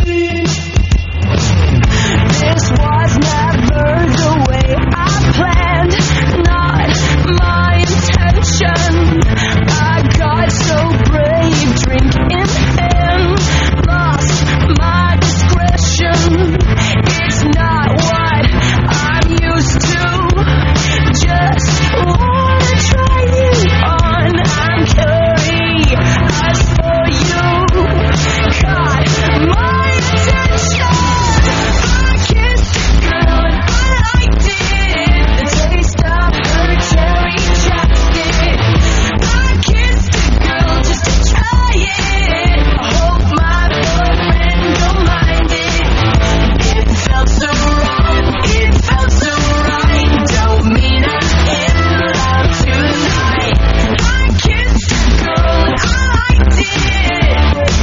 This was never the way I planned, not my intention. I got so brave, drink in hand, lost my discretion. It's not what I'm used to. Just wanna try you on. I'm curious for you. Caught my attention. I kissed a girl and I liked it. The taste of her cherry chapstick. I kissed a girl just to try it. I hope my boyfriend don't mind it. It felt so wrong, it felt so right. Don't mean I'm in love tonight. I kissed a girl and I liked it.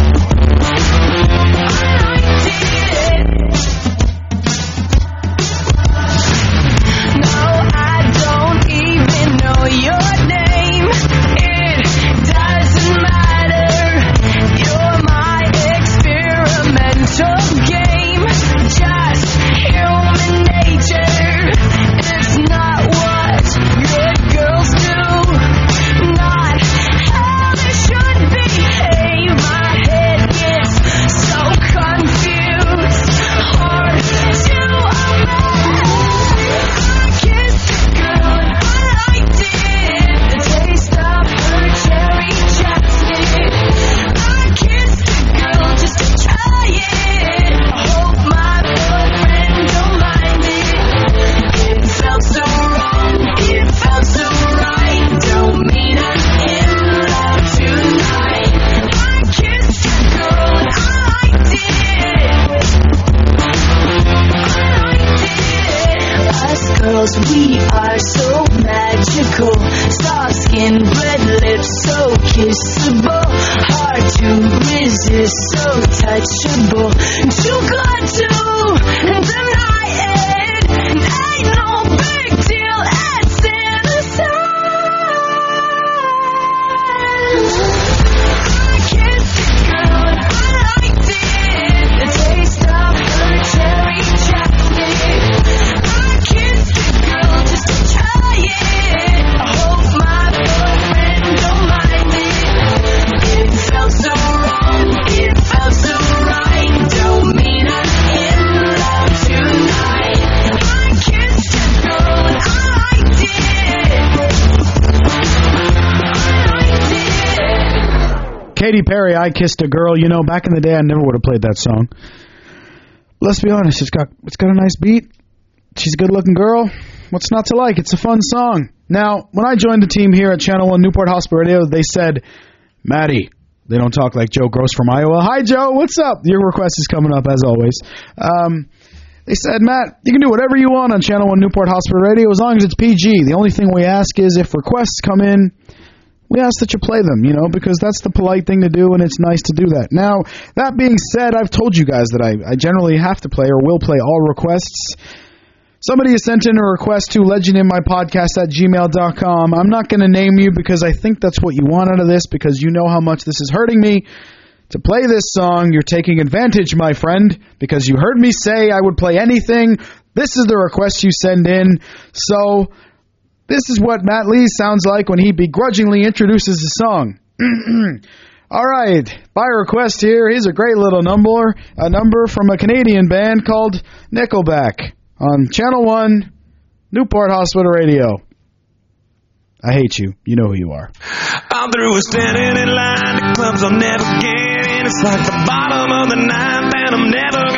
I liked it. No, I don't even know your name. It doesn't matter. You're my experimental game. Just human nature. It's not what good girls do. Not how they should behave. My head gets so confused. Hard to imagine. I kissed a girl and I liked it. The taste of her cherry chapstick. I kissed a girl just to try it. I hope my boyfriend don't mind it. It felt so wrong, it felt so right. Don't mean I'm in love tonight. I kissed a girl and I liked it. I liked it. Us girls, we are so magical. Soft skin, red lips, so kissable. Hard to resist, so touchable. Too good to deny it. Ain't no big deal, it's innocent. I kissed a girl and I liked it. The taste of her cherry chapstick. I kissed a girl just to try it. I hope my boyfriend don't mind it. It felt so wrong, it felt so right. Don't mean I'm in love tonight. I kissed a girl and I liked it. Katy Perry, I Kissed a Girl. You know, back in the day, I never would have played that song. Let's be honest, it's got it's got a nice beat. She's a good-looking girl. What's not to like? It's a fun song. Now, when I joined the team here at Channel one Newport Hospital Radio, they said, Maddie, they don't talk like Joe Gross from Iowa. Hi, Joe. What's up? Your request is coming up, as always. Um, they said, Matt, you can do whatever you want on Channel one Newport Hospital Radio as long as it's P G. The only thing we ask is if requests come in, we ask that you play them, you know, because that's the polite thing to do, and it's nice to do that. Now, that being said, I've told you guys that I, I generally have to play or will play all requests. Somebody has sent in a request to legendinmypodcast at gmail dot com. I'm not going to name you because I think that's what you want out of this, because you know how much this is hurting me. To play this song, you're taking advantage, my friend, because you heard me say I would play anything. This is the request you send in. So this is what Matt Lee sounds like when he begrudgingly introduces the song. All right, by request here, here's a great little number, a number from a Canadian band called Nickelback on Channel one, Newport Hospital Radio. I hate you. You know who you are. I'm through with standing in line. The clubs I'll never get in. It's like the bottom of the ninth, and I'm never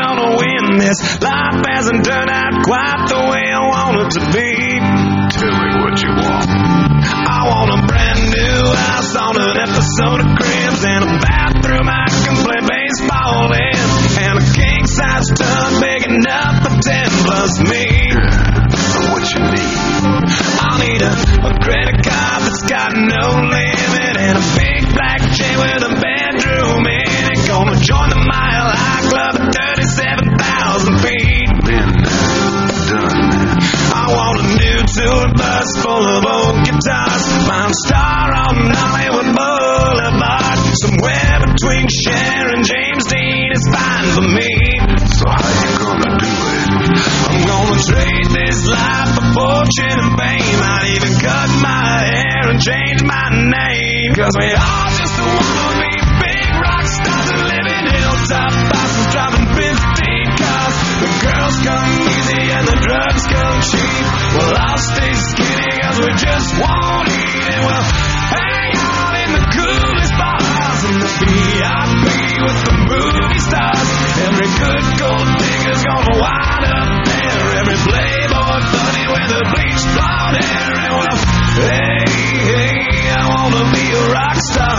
change my name. Cause we all just wanna be big rock stars and live in hilltop houses driving fifteen cars. The girls come easy and the drugs come cheap. Well, I'll stay skinny cause we just won't eat. And we'll hang out in the coolest bars in the V I P with the movie stars. Every good gold digger's gonna wind up there. Every playboy bunny with the bleached blonde hair. And well, hey, hey, I wanna be a rock star.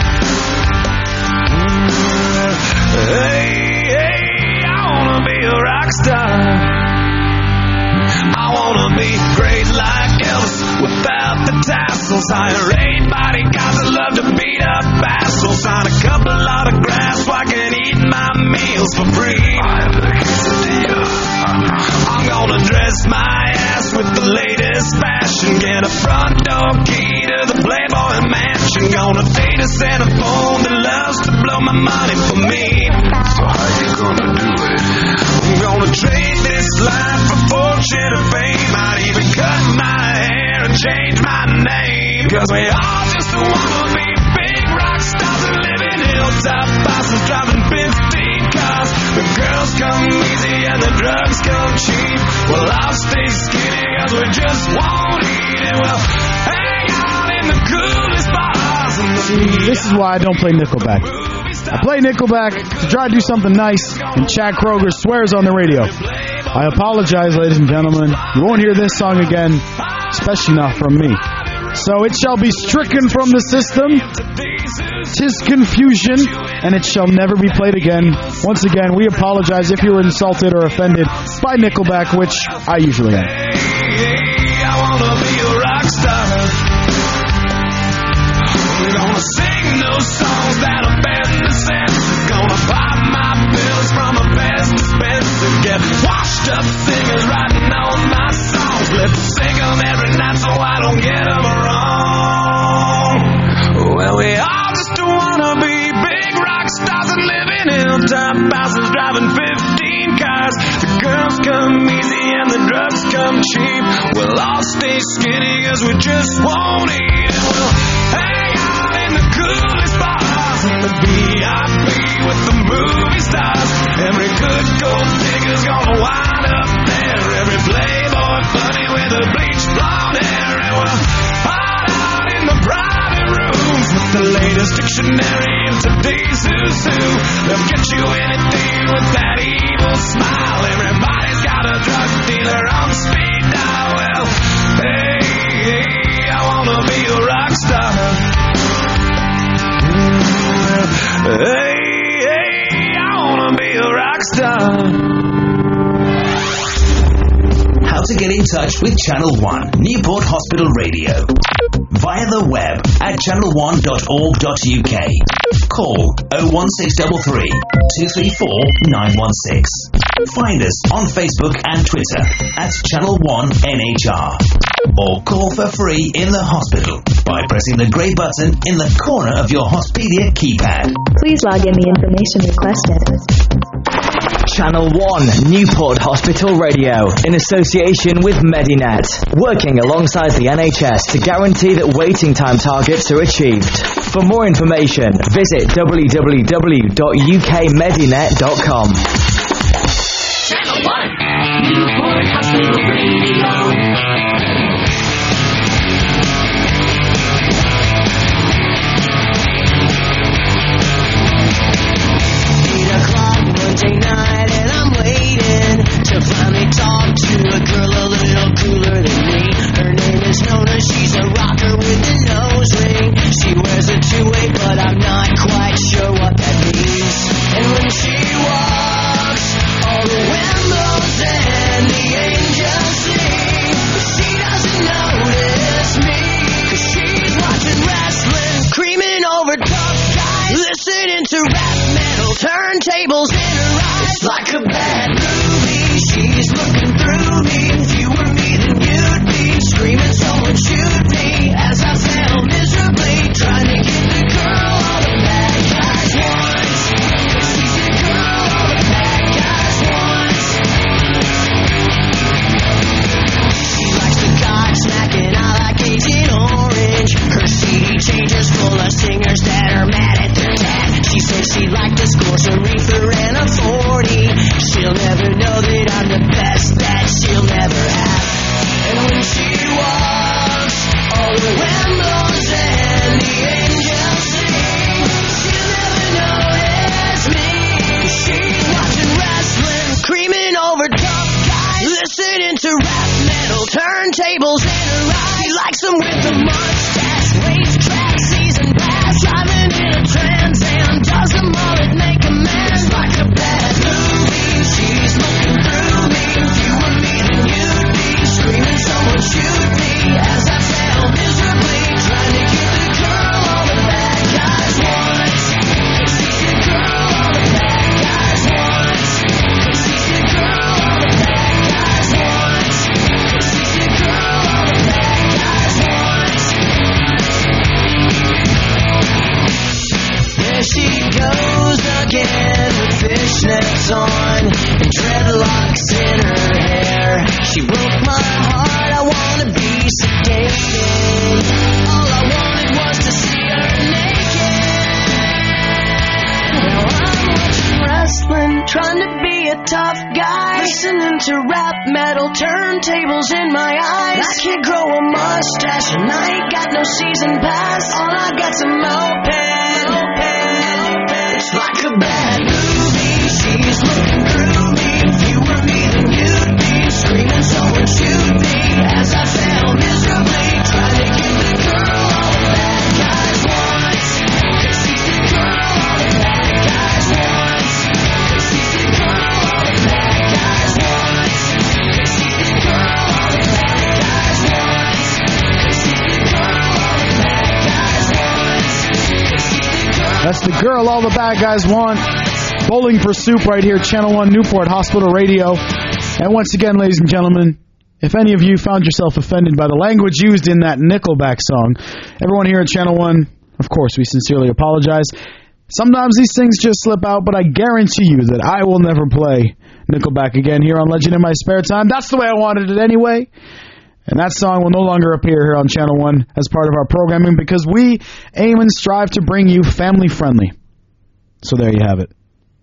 Hey, hey, I wanna be a rock star. I wanna be great like Elvis without the tassels. Hire eight bodyguards that love to beat up assholes. Sign a couple autographs so I can eat my meals for free. I'm gonna dress my ass with the latest fashion. Get a front door key to the Playboy Mansion. Gonna date a Santa phone that loves to blow my money for me. So how you gonna do it? I'm gonna trade this life for fortune and fame. I'd even cut my hair and change my name. Cause we all just wanna be big rock stars and live in hilltop houses driving fifteen cars. The girls come easy and the drugs come cheap. Well, I'll stay skinny cause we just won't eat. And we'll hang out in the coolest bars in the See, this is why I don't play Nickelback. I play Nickelback to try to do something nice, and Chad Kroeger swears on the radio. I apologize, ladies and gentlemen. You won't hear this song again, especially not from me. So it shall be stricken from the system. 'Tis confusion, and it shall never be played again. Once again, we apologize if you were insulted or offended by Nickelback, which I usually am. I wanna be a rock star. We're gonna sing those songs that offend the senses. Gonna pop my pills from a best dispenser. Get washed up singers writing all my songs. Lip sync them every night so I don't get them wrong. Well, we all just wanna be big rock stars and live in hilltop houses driving fifteen cars. The girls come easy and the drugs come cheap. We'll all stay skinny cause we just won't eat. And we'll hang out in the coolest bars in the V I P with the movie stars. Every good gold digger's gonna wind up there. Every playboy bunny with a bleached blonde hair. And we'll hide out in the private rooms with the latest dictionary in today's who's who. They'll get you anything with that evil smile. Everybody's got a drug dealer on speed dial. Well, hey, hey, I wanna be a rock star. Hey, hey, I wanna be a rock star. How to get in touch with Channel one, Newport Hospital Radio. Via the web at channel one dot org dot U K. Call oh one six three three, two three four, nine one six. Find us on Facebook and Twitter at Channel one N H R. Or call for free in the hospital by pressing the grey button in the corner of your Hospedia keypad. Please log in the information requested. Channel one Newport Hospital Radio in association with Medinet, working alongside the N H S to guarantee that waiting time targets are achieved. For more information, visit w w w dot u k medinet dot com. Channel one Newport Hospital Radio. Monday night and I'm waiting to finally talk to a girl a little cooler than me. Her name is Nona, she's a rocker with a nose ring. She wears a two-way, but I'm not quite sure what that means. And when she walks, all the windows and the angels sing. But she doesn't notice me, 'cause she's watching wrestling, creaming over tough guys, listening to rap metal, turntables in her eyes. It's like a bad movie, she's looking through me. If you were me, then you'd be screaming, someone shoot me, as I fell miserably, trying to get the girl all the bad guys want. 'Cause she's the girl all the bad guys want. She likes the cock smacking, I like Agent Orange. Her Listening into rap metal, turntables in her eyes. She likes them with the mustache, racetrack, season pass. Driving in a Trans Am, does the mullet make a man? Like a bad movie, she's looking through me. If you were me, then you'd be screaming, someone shoot me. As I fail miserably, trying to get the girl all the bad guys want. Cause she's the girl all the bad guys want. Cause she's the girl all the bad guys want. Cause she's the girl all the bad guys want. There she goes again with fishnets on and dreadlocks in her hair. She broke my heart, I wanna be sedated. All I wanted was to see her naked. Now I'm watching wrestling, trying to be a tough guy. Listening to rap metal, turntables in my eyes. I can't grow a mustache and I ain't got no season pass. All I got's a moped. It's like a bad movie, she's looking through me. If you were me, then you'd be screaming, someone shoot me. As I fail miserably, trying to get the girl all the bad guys want. Cause she's the girl all the bad guys want. Cause she's the girl all the bad guys want. Cause she's the girl all the bad guys want. Cause she's the girl all the bad guys want. Cause she's the girl. That's the girl all the bad guys want. Bowling for Soup right here, Channel one Newport Hospital Radio. And once again, ladies and gentlemen, if any of you found yourself offended by the language used in that Nickelback song, everyone here at Channel one, of course, we sincerely apologize. Sometimes these things just slip out, but I guarantee you that I will never play Nickelback again here on Legend in My Spare Time. That's the way I wanted it anyway. And that song will no longer appear here on Channel one as part of our programming because we aim and strive to bring you family friendly. So there you have it.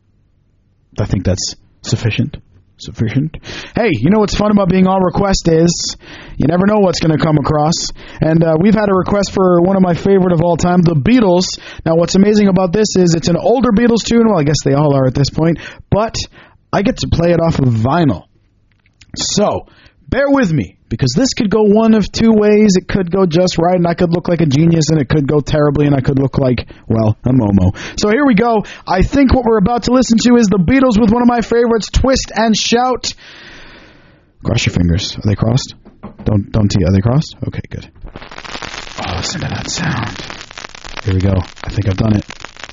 I think that's sufficient. Sufficient. Hey, you know what's fun about being on request is you never know what's going to come across. And uh, we've had a request for one of my favorite of all time, the Beatles. Now, what's amazing about this is it's an older Beatles tune. Well, I guess they all are at this point. But I get to play it off of vinyl. So, bear with me, because this could go one of two ways. It could go just right, and I could look like a genius, and it could go terribly, and I could look like, well, a Momo. So here we go. I think what we're about to listen to is the Beatles with one of my favorites, Twist and Shout. Cross your fingers. Are they crossed? Don't, don't tee. Are they crossed? Okay, good. Oh, listen to that sound. Here we go. I think I've done it.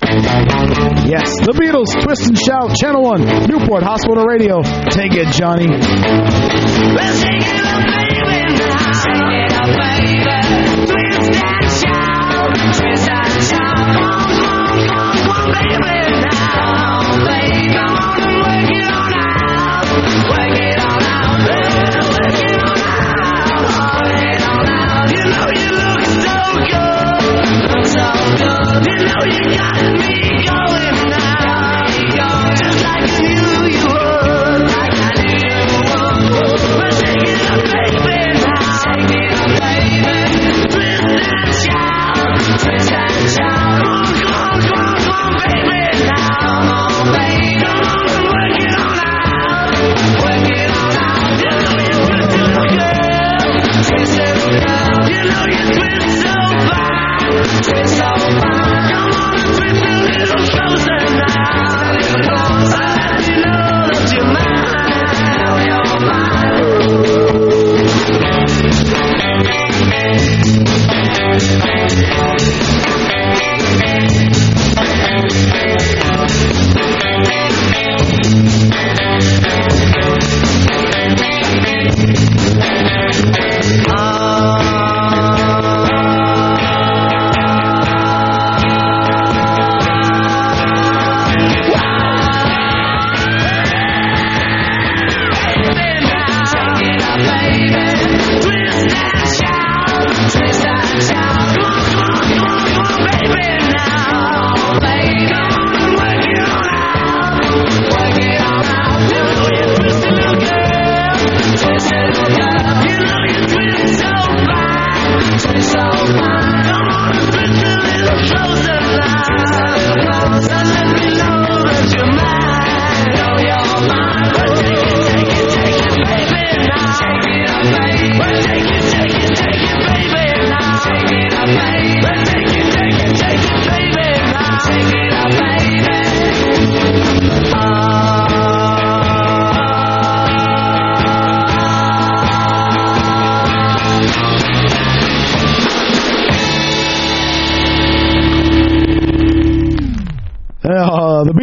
Yes, the Beatles, Twist and Shout, Channel one, Newport Hospital Radio. Take it, Johnny. Well, take it up, baby, now. Take it up, baby. Twist and shout, twist and shout. Come, come, come, come, baby, now. Baby, come on and work it on out. Work it on out, baby, work it on out. Work it on out. You know you look so good, look so good. You know you got me going now. Just like I knew you would, like I knew you would. Well, take it up, baby, now. Take it up, baby. Twist and shout, twist and shout. Come on, come on, come on, come on, baby, now.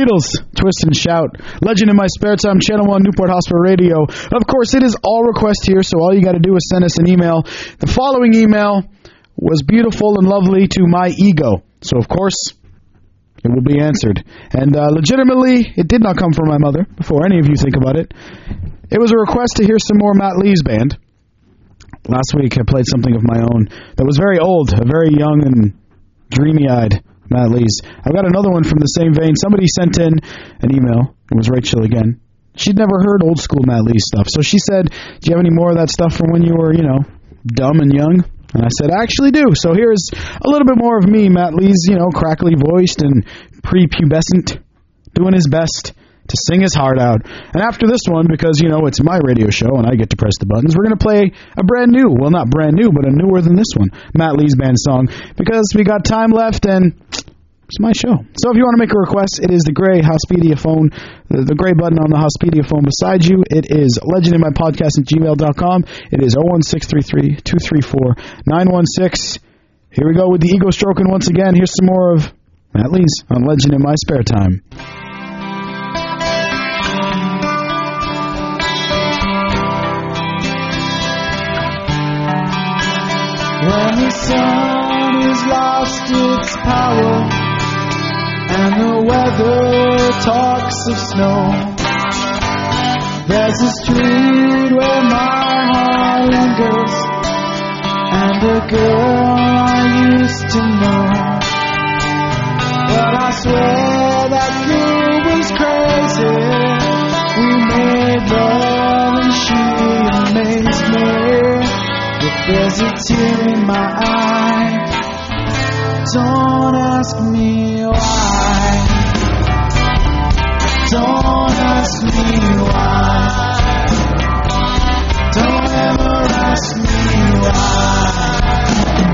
Beatles, Twist and Shout. Legend in My Spare Time, Channel one, Newport Hospital Radio. Of course, it is all request here, so all you got to do is send us an email. The following email was beautiful and lovely to my ego. So, of course, it will be answered. And uh, legitimately, it did not come from my mother, before any of you think about it. It was a request to hear some more Matt Lee's band. Last week, I played something of my own that was very old, a very young and dreamy-eyed Matt Lee's. I've got another one from the same vein. Somebody sent in an email. It was Rachel again. She'd never heard old-school Matt Lee's stuff. So she said, do you have any more of that stuff from when you were, you know, dumb and young? And I said, I actually do. So here's a little bit more of me, Matt Lee's, you know, crackly voiced and prepubescent, doing his best to sing his heart out. And after this one, because, you know, it's my radio show and I get to press the buttons, we're going to play a brand new, well, not brand new, but a newer than this one, Matt Lee's band song, because we got time left and it's my show. So if you want to make a request, it is the gray Housepedia phone, the, the gray button on the Housepedia phone beside you. It is legendinmypodcast at gmail dot com. It is oh one six three three, two three four, nine one six. Here we go with the ego stroking once again. Here's some more of Matt Lee's on Legend in My Spare Time. When the sun has lost its power and the weather talks of snow, there's a street where my heart lingers and a girl I used to know. But I swear that girl was crazy. We made love and she amazed me. If there's a tear in my eye, don't ask me why. Don't ask me why. Don't ever ask me why.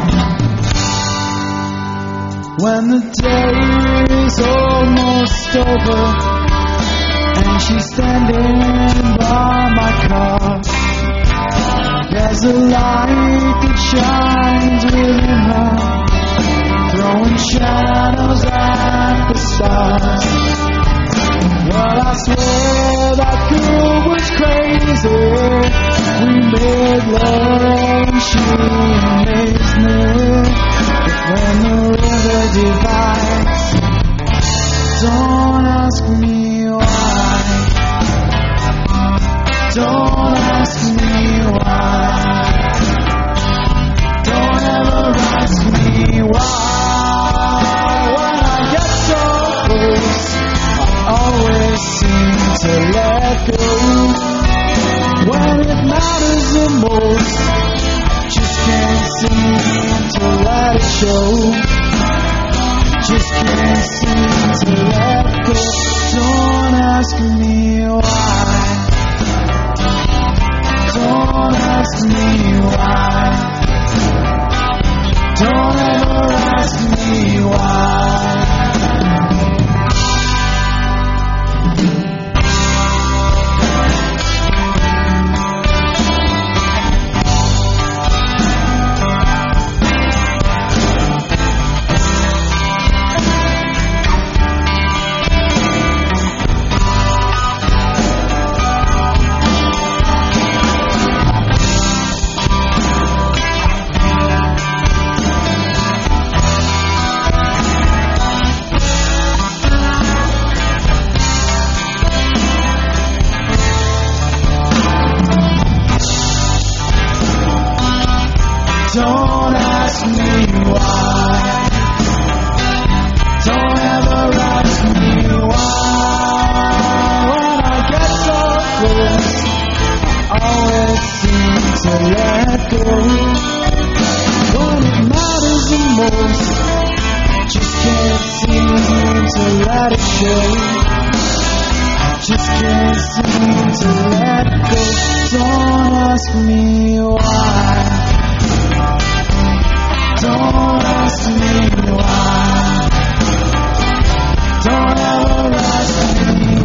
When the day is almost over and she's standing by my car, there's a light that shines within her, throwing shadows at the stars. Well, I swear that girl was crazy. We made love and she amazed me. But when the river divides, don't ask me why. Don't ask me why. Don't ever ask me why. When I get so close, I always seem to let go. When it matters the most, just can't seem to let it show. Just can't seem to let go. Don't ask me why. Don't ask me why. Don't ever ask me why. Don't ask me why. Don't ever ask me why. When I get so close, I always seem to let go. When it matters the most, just can't seem to let it show. Just can't seem to let go. Don't ask me why. Don't ask me why. Don't ever ask me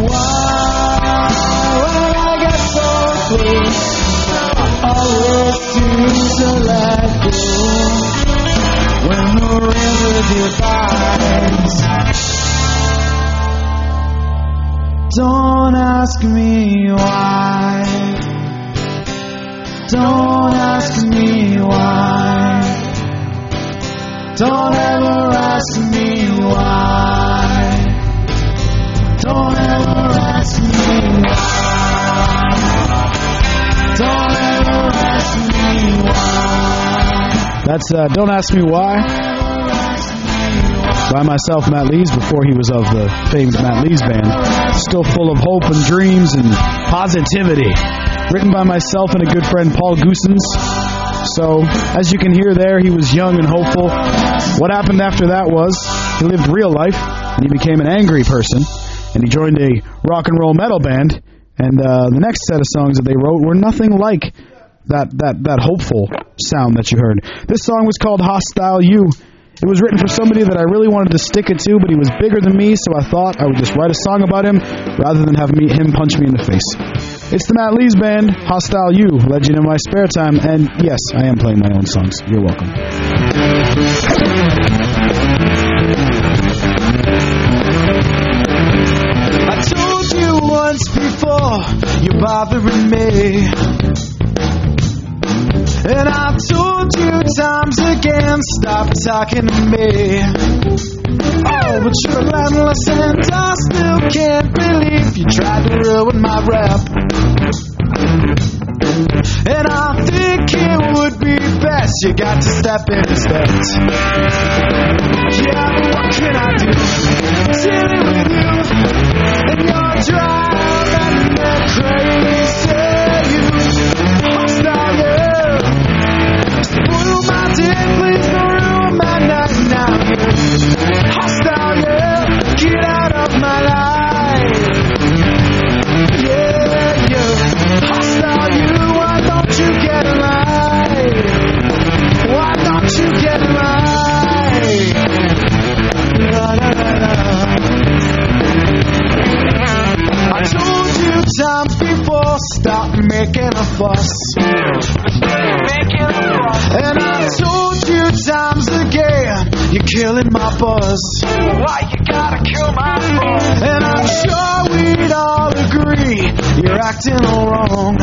why. When I get so close, I always seem ask me why. Don't ask me why. Don't ever ask me why. Don't ever ask me why. Don't ever ask me why. That's uh, Don't Ask Me Why by myself, Matt Lees, before he was of the famed Matt Lees Band. Still full of hope and dreams and positivity. Written by myself and a good friend, Paul Goosens. So, as you can hear there, he was young and hopeful. What happened after that was he lived real life, and he became an angry person, and he joined a rock and roll metal band, and uh, the next set of songs that they wrote were nothing like that, that, that hopeful sound that you heard. This song was called Hostile You. It was written for somebody that I really wanted to stick it to, but he was bigger than me, so I thought I would just write a song about him rather than have me, him punch me in the face. It's the Matt Lees Band, Hostile You, Legend in My Spare Time, and yes, I am playing my own songs. You're welcome. I told you once before, you're bothering me. And I've told you times again, stop talking to me. Oh, but you're relentless and I still can't believe you tried to ruin my rep. And I think it would be best you got to step in instead. Yeah, but what can I do? Dealing with you and you're driving me crazy. You hostile, you. Spoil my day, please don't ruin my night now. You hostile, you. Get out of my life. Yeah, you hostile, you. Why don't you get right? Why don't you get right? La, la, la, la. I told you times before, stop making a fuss. Making a fuss. And I told you times again, you're killing my buzz. Why you gotta kill my buzz? And I'm sure we'd all agree, you're acting all wrong.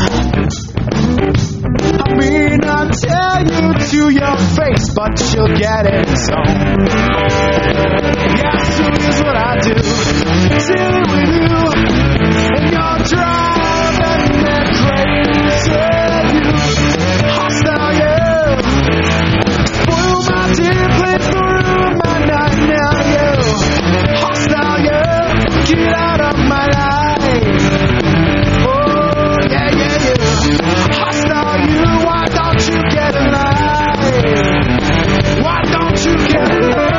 I mean, I tell you to your face, but you'll get it so. Yeah, so here's what I do. Dealing with you, and you're driving me crazy. You hostile, you. Spoil my day, please don't ruin my night now, you hostile, you. Get out of my life. Oh, yeah, yeah, yeah. Hostile, you. Why don't you get alive? Why don't you get alive?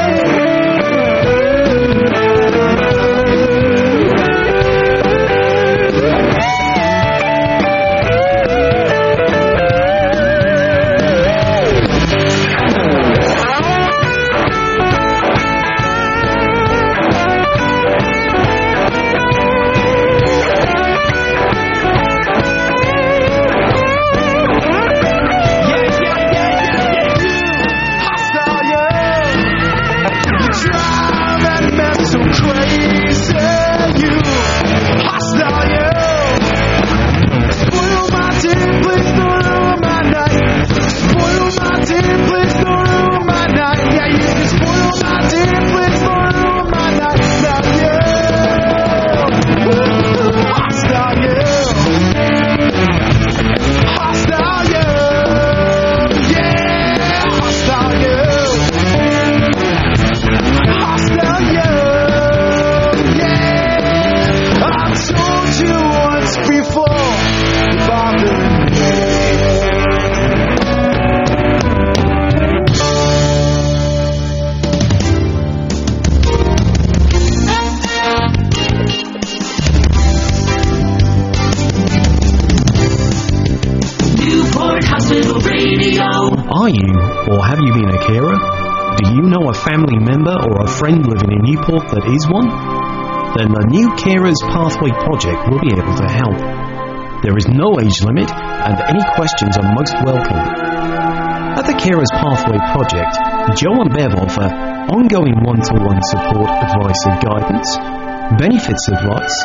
Are you, or have you been a carer? Do you know a family member or a friend living in Newport that is one? Then the New Carers Pathway Project will be able to help. There is no age limit, and any questions are most welcome. At the Carers Pathway Project, Joe and Bev offer ongoing one-to-one support, advice and guidance, benefits advice,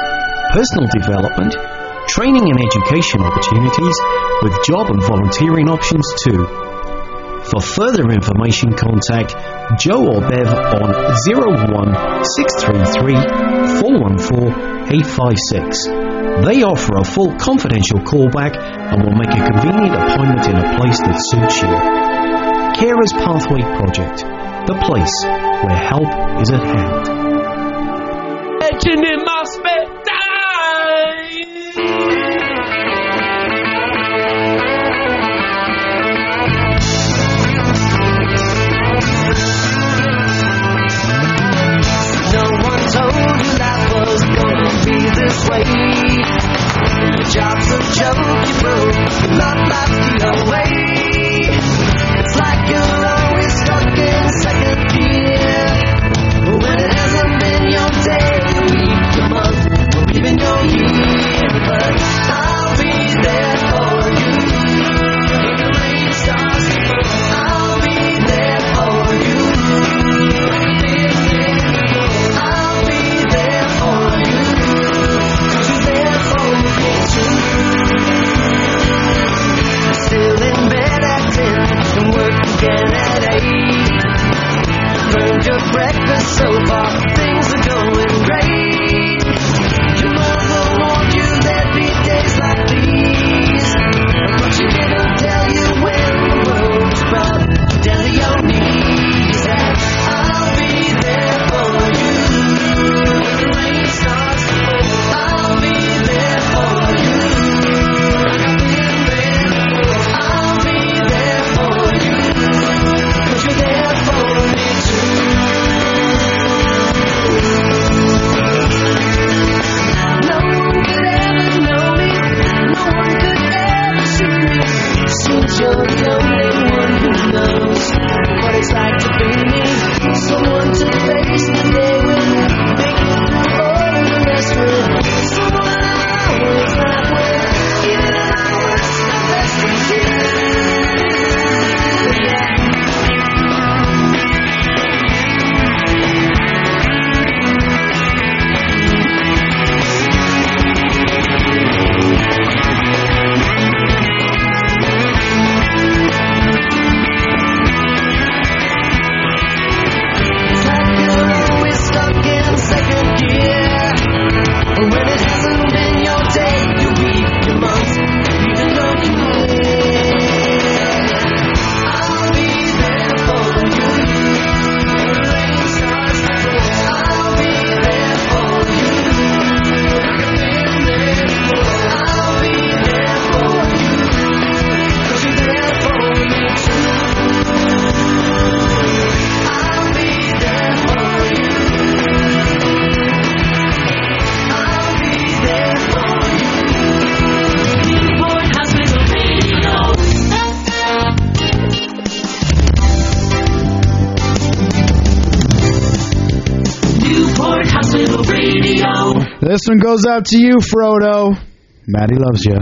personal development, training and education opportunities, with job and volunteering options too. For further information, contact Joe or Bev on zero one six three three, four one four, eight five six. They offer a full confidential callback and will make a convenient appointment in a place that suits you. Carers Pathway Project, the place where help is at hand. Legend in my spare time. No one told you life was gonna be this way. Your job's a joke, you broke, your love life's the away. It's like you're always stuck in second gear. When it hasn't been your day, your week, your month, or even your year. But I'll be there for you. When the rain starts to fall, I'll be there for you. I'll be there for you. 'Cause you're there for me too. Still in bed at ten and work again at eight. Burned your breakfast so far, things are going great. Your mother warned you there'd be days like these, but she didn't tell you when the road's brought you down to your knees. And I'll be there for you when the rain starts to fall. I'll be there for you. I'll be there for you. 'Cause you're there for me too. No one could ever know me. No one could ever see me. Since you're the only one who knows what it's like to be me. Someone to face the day with, make it through all the rest with. Someone I always laugh with, even at my worst, my best is you. Yeah. It's like you're always stuck in second gear. When it hasn't been your day, your week, your month, even your year. I'll be there for you. When the rain starts to fall, I'll be there for you. I've been there before. I'll be there for you. 'Cause you're there for me too. I'll be there for you. I'll be there for you. Newport Hospital Radio. Newport Hospital Radio. This one goes out to you, Frodo. Maddie loves you.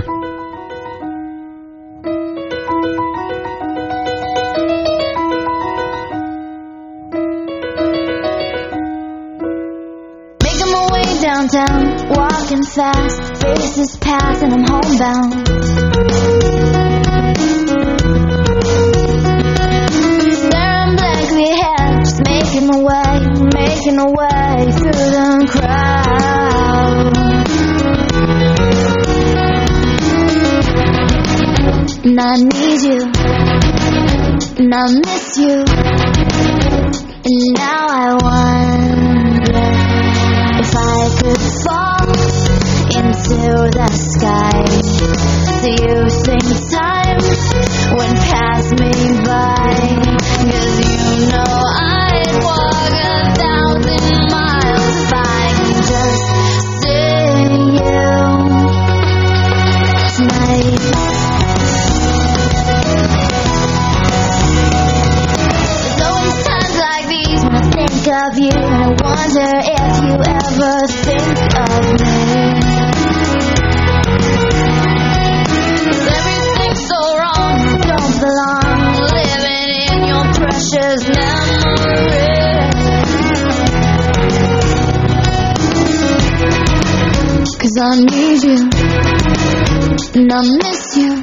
Making my way downtown, walking fast, faces pass and I'm homebound. Staring blankly ahead, just making my way, making my way through the crowd. And I need you, and I miss you, and now I wonder if I could fall into the sky. Do you think time went past me by? 'Cause you know I'd walk a thousand miles if I could just see you tonight. I miss you.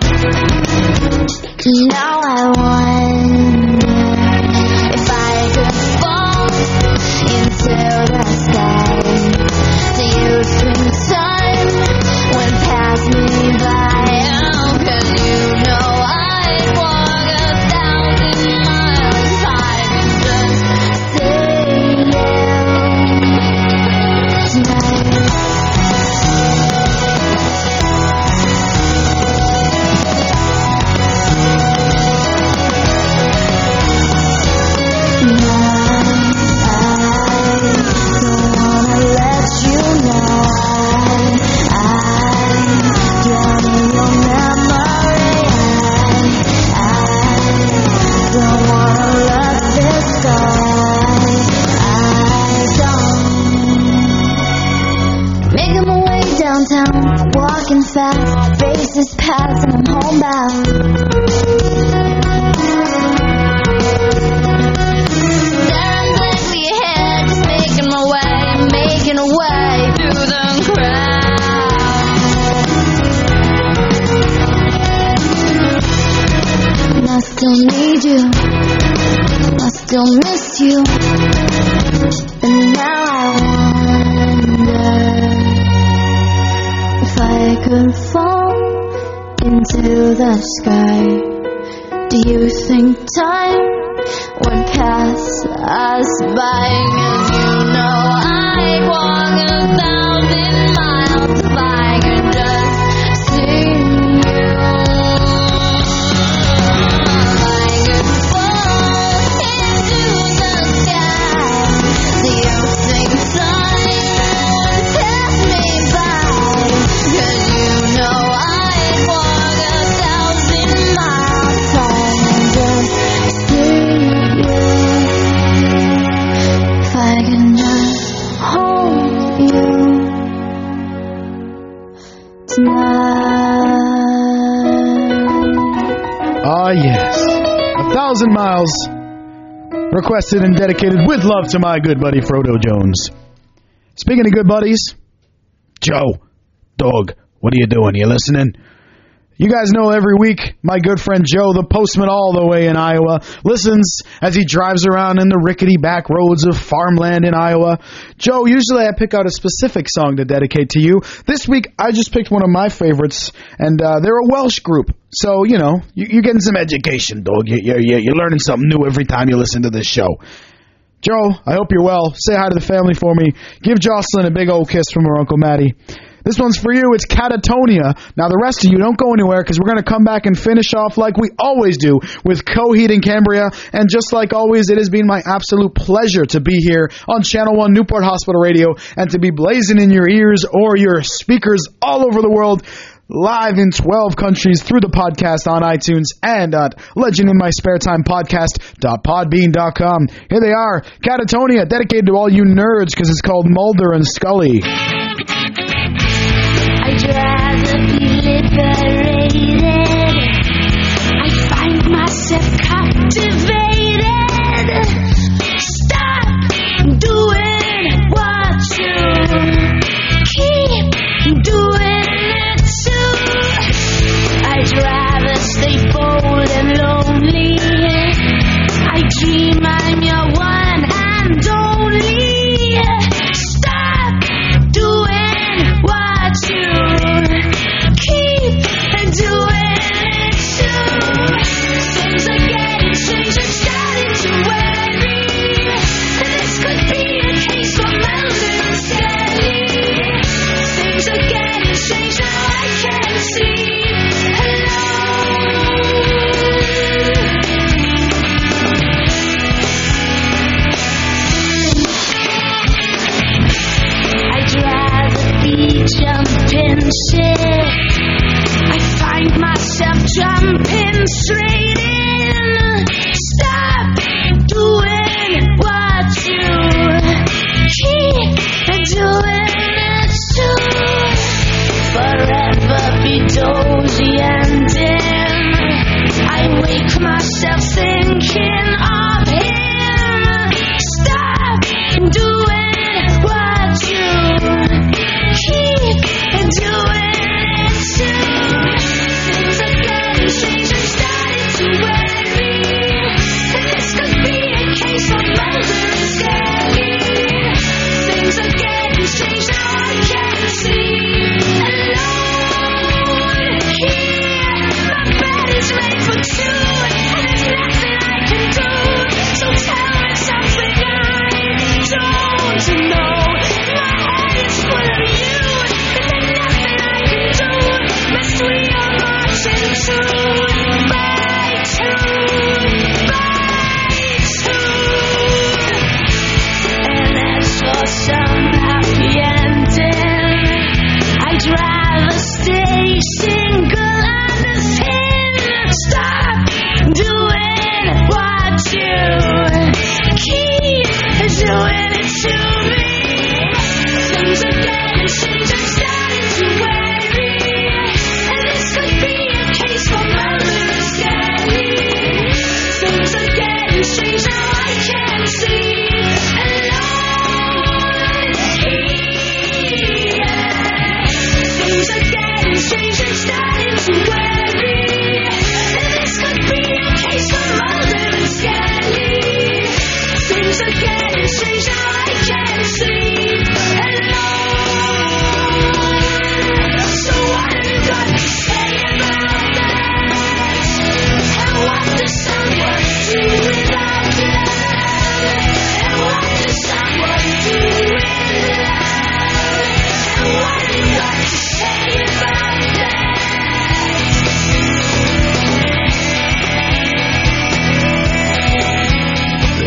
Now I wonder if I could fall into the sky. Do you think time would pass me by? Oh, 'cause you know I'd walk a thousand miles if I could just see you tonight. Walking fast, faces pass and I'm homebound. Staring blankly ahead, just making my way, making a way through the crowd. And I still need you, I still miss you, and now I wonder if I could fall into the sky. Do you think time would pass us by? 'Cause you know I'd walk a thousand miles if I could just see you. If I could fall into the sky. Do you think time would pass me by? 'Cause you know I'd walk a thousand miles if I could just see you. If I can just hold you tonight. Ah, yes. A thousand miles. Requested and dedicated with love to my good buddy Frodo Jones. Speaking of good buddies, Joe, dog, what are you doing? You listening? You guys know every week my good friend Joe, the postman all the way in Iowa, listens as he drives around in the rickety back roads of farmland in Iowa. Joe, usually I pick out a specific song to dedicate to you. This week I just picked one of my favorites, and uh, they're a Welsh group. So, you know, you, you're getting some education, dog. You, you, you're learning something new every time you listen to this show. Joe, I hope you're well. Say hi to the family for me. Give Jocelyn a big old kiss from her Uncle Matty. This one's for you. It's Catatonia. Now, the rest of you, don't go anywhere because we're going to come back and finish off like we always do with Coheed and Cambria. And just like always, it has been my absolute pleasure to be here on Channel one Newport Hospital Radio and to be blazing in your ears or your speakers all over the world, live in twelve countries through the podcast on iTunes and at legend in my spare time podcast dot podbean dot com. Here they are, Catatonia, dedicated to all you nerds because it's called Mulder and Scully. I'd rather be liberated. I find myself captivated. Stop doing what you keep doing it too. I'd rather stay bold and lonely. I dream I'm your one and only. Stop doing what you keep doing it too. Things are getting strange, I'm starting to worry. This could be a case for Mulder and Scully. Things are getting strange, now I can see. Jumping shit, I find myself jumping straight in. Stop doing what you keep doing it too. Forever be dozy and dim. I wake myself thinking of him. Stop doing what you keep doing it too.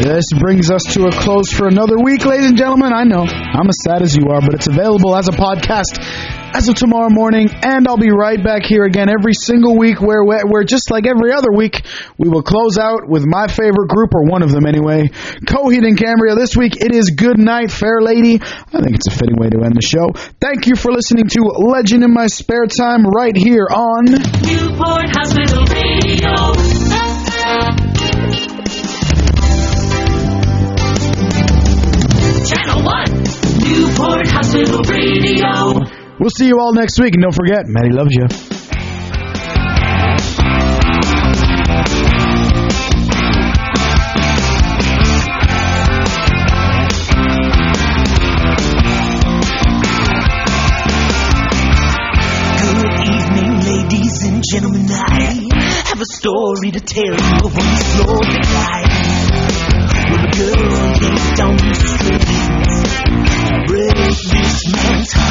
This brings us to a close for another week, ladies and gentlemen. I know, I'm as sad as you are, but it's available as a podcast as of tomorrow morning, and I'll be right back here again every single week where, where just like every other week, we will close out with my favorite group, or one of them anyway, Coheed and Cambria. This week, it is Good Night, Fair Lady. I think it's a fitting way to end the show. Thank you for listening to Legend in My Spare Time right here on Newport Hospital Radio. Channel one, Newport Hospital Radio. We'll see you all next week, and don't forget, Maddie loves you. Good evening, ladies and gentlemen. I have a story to tell you of one slow decline. When a girl yanked on the street, break this man's heart.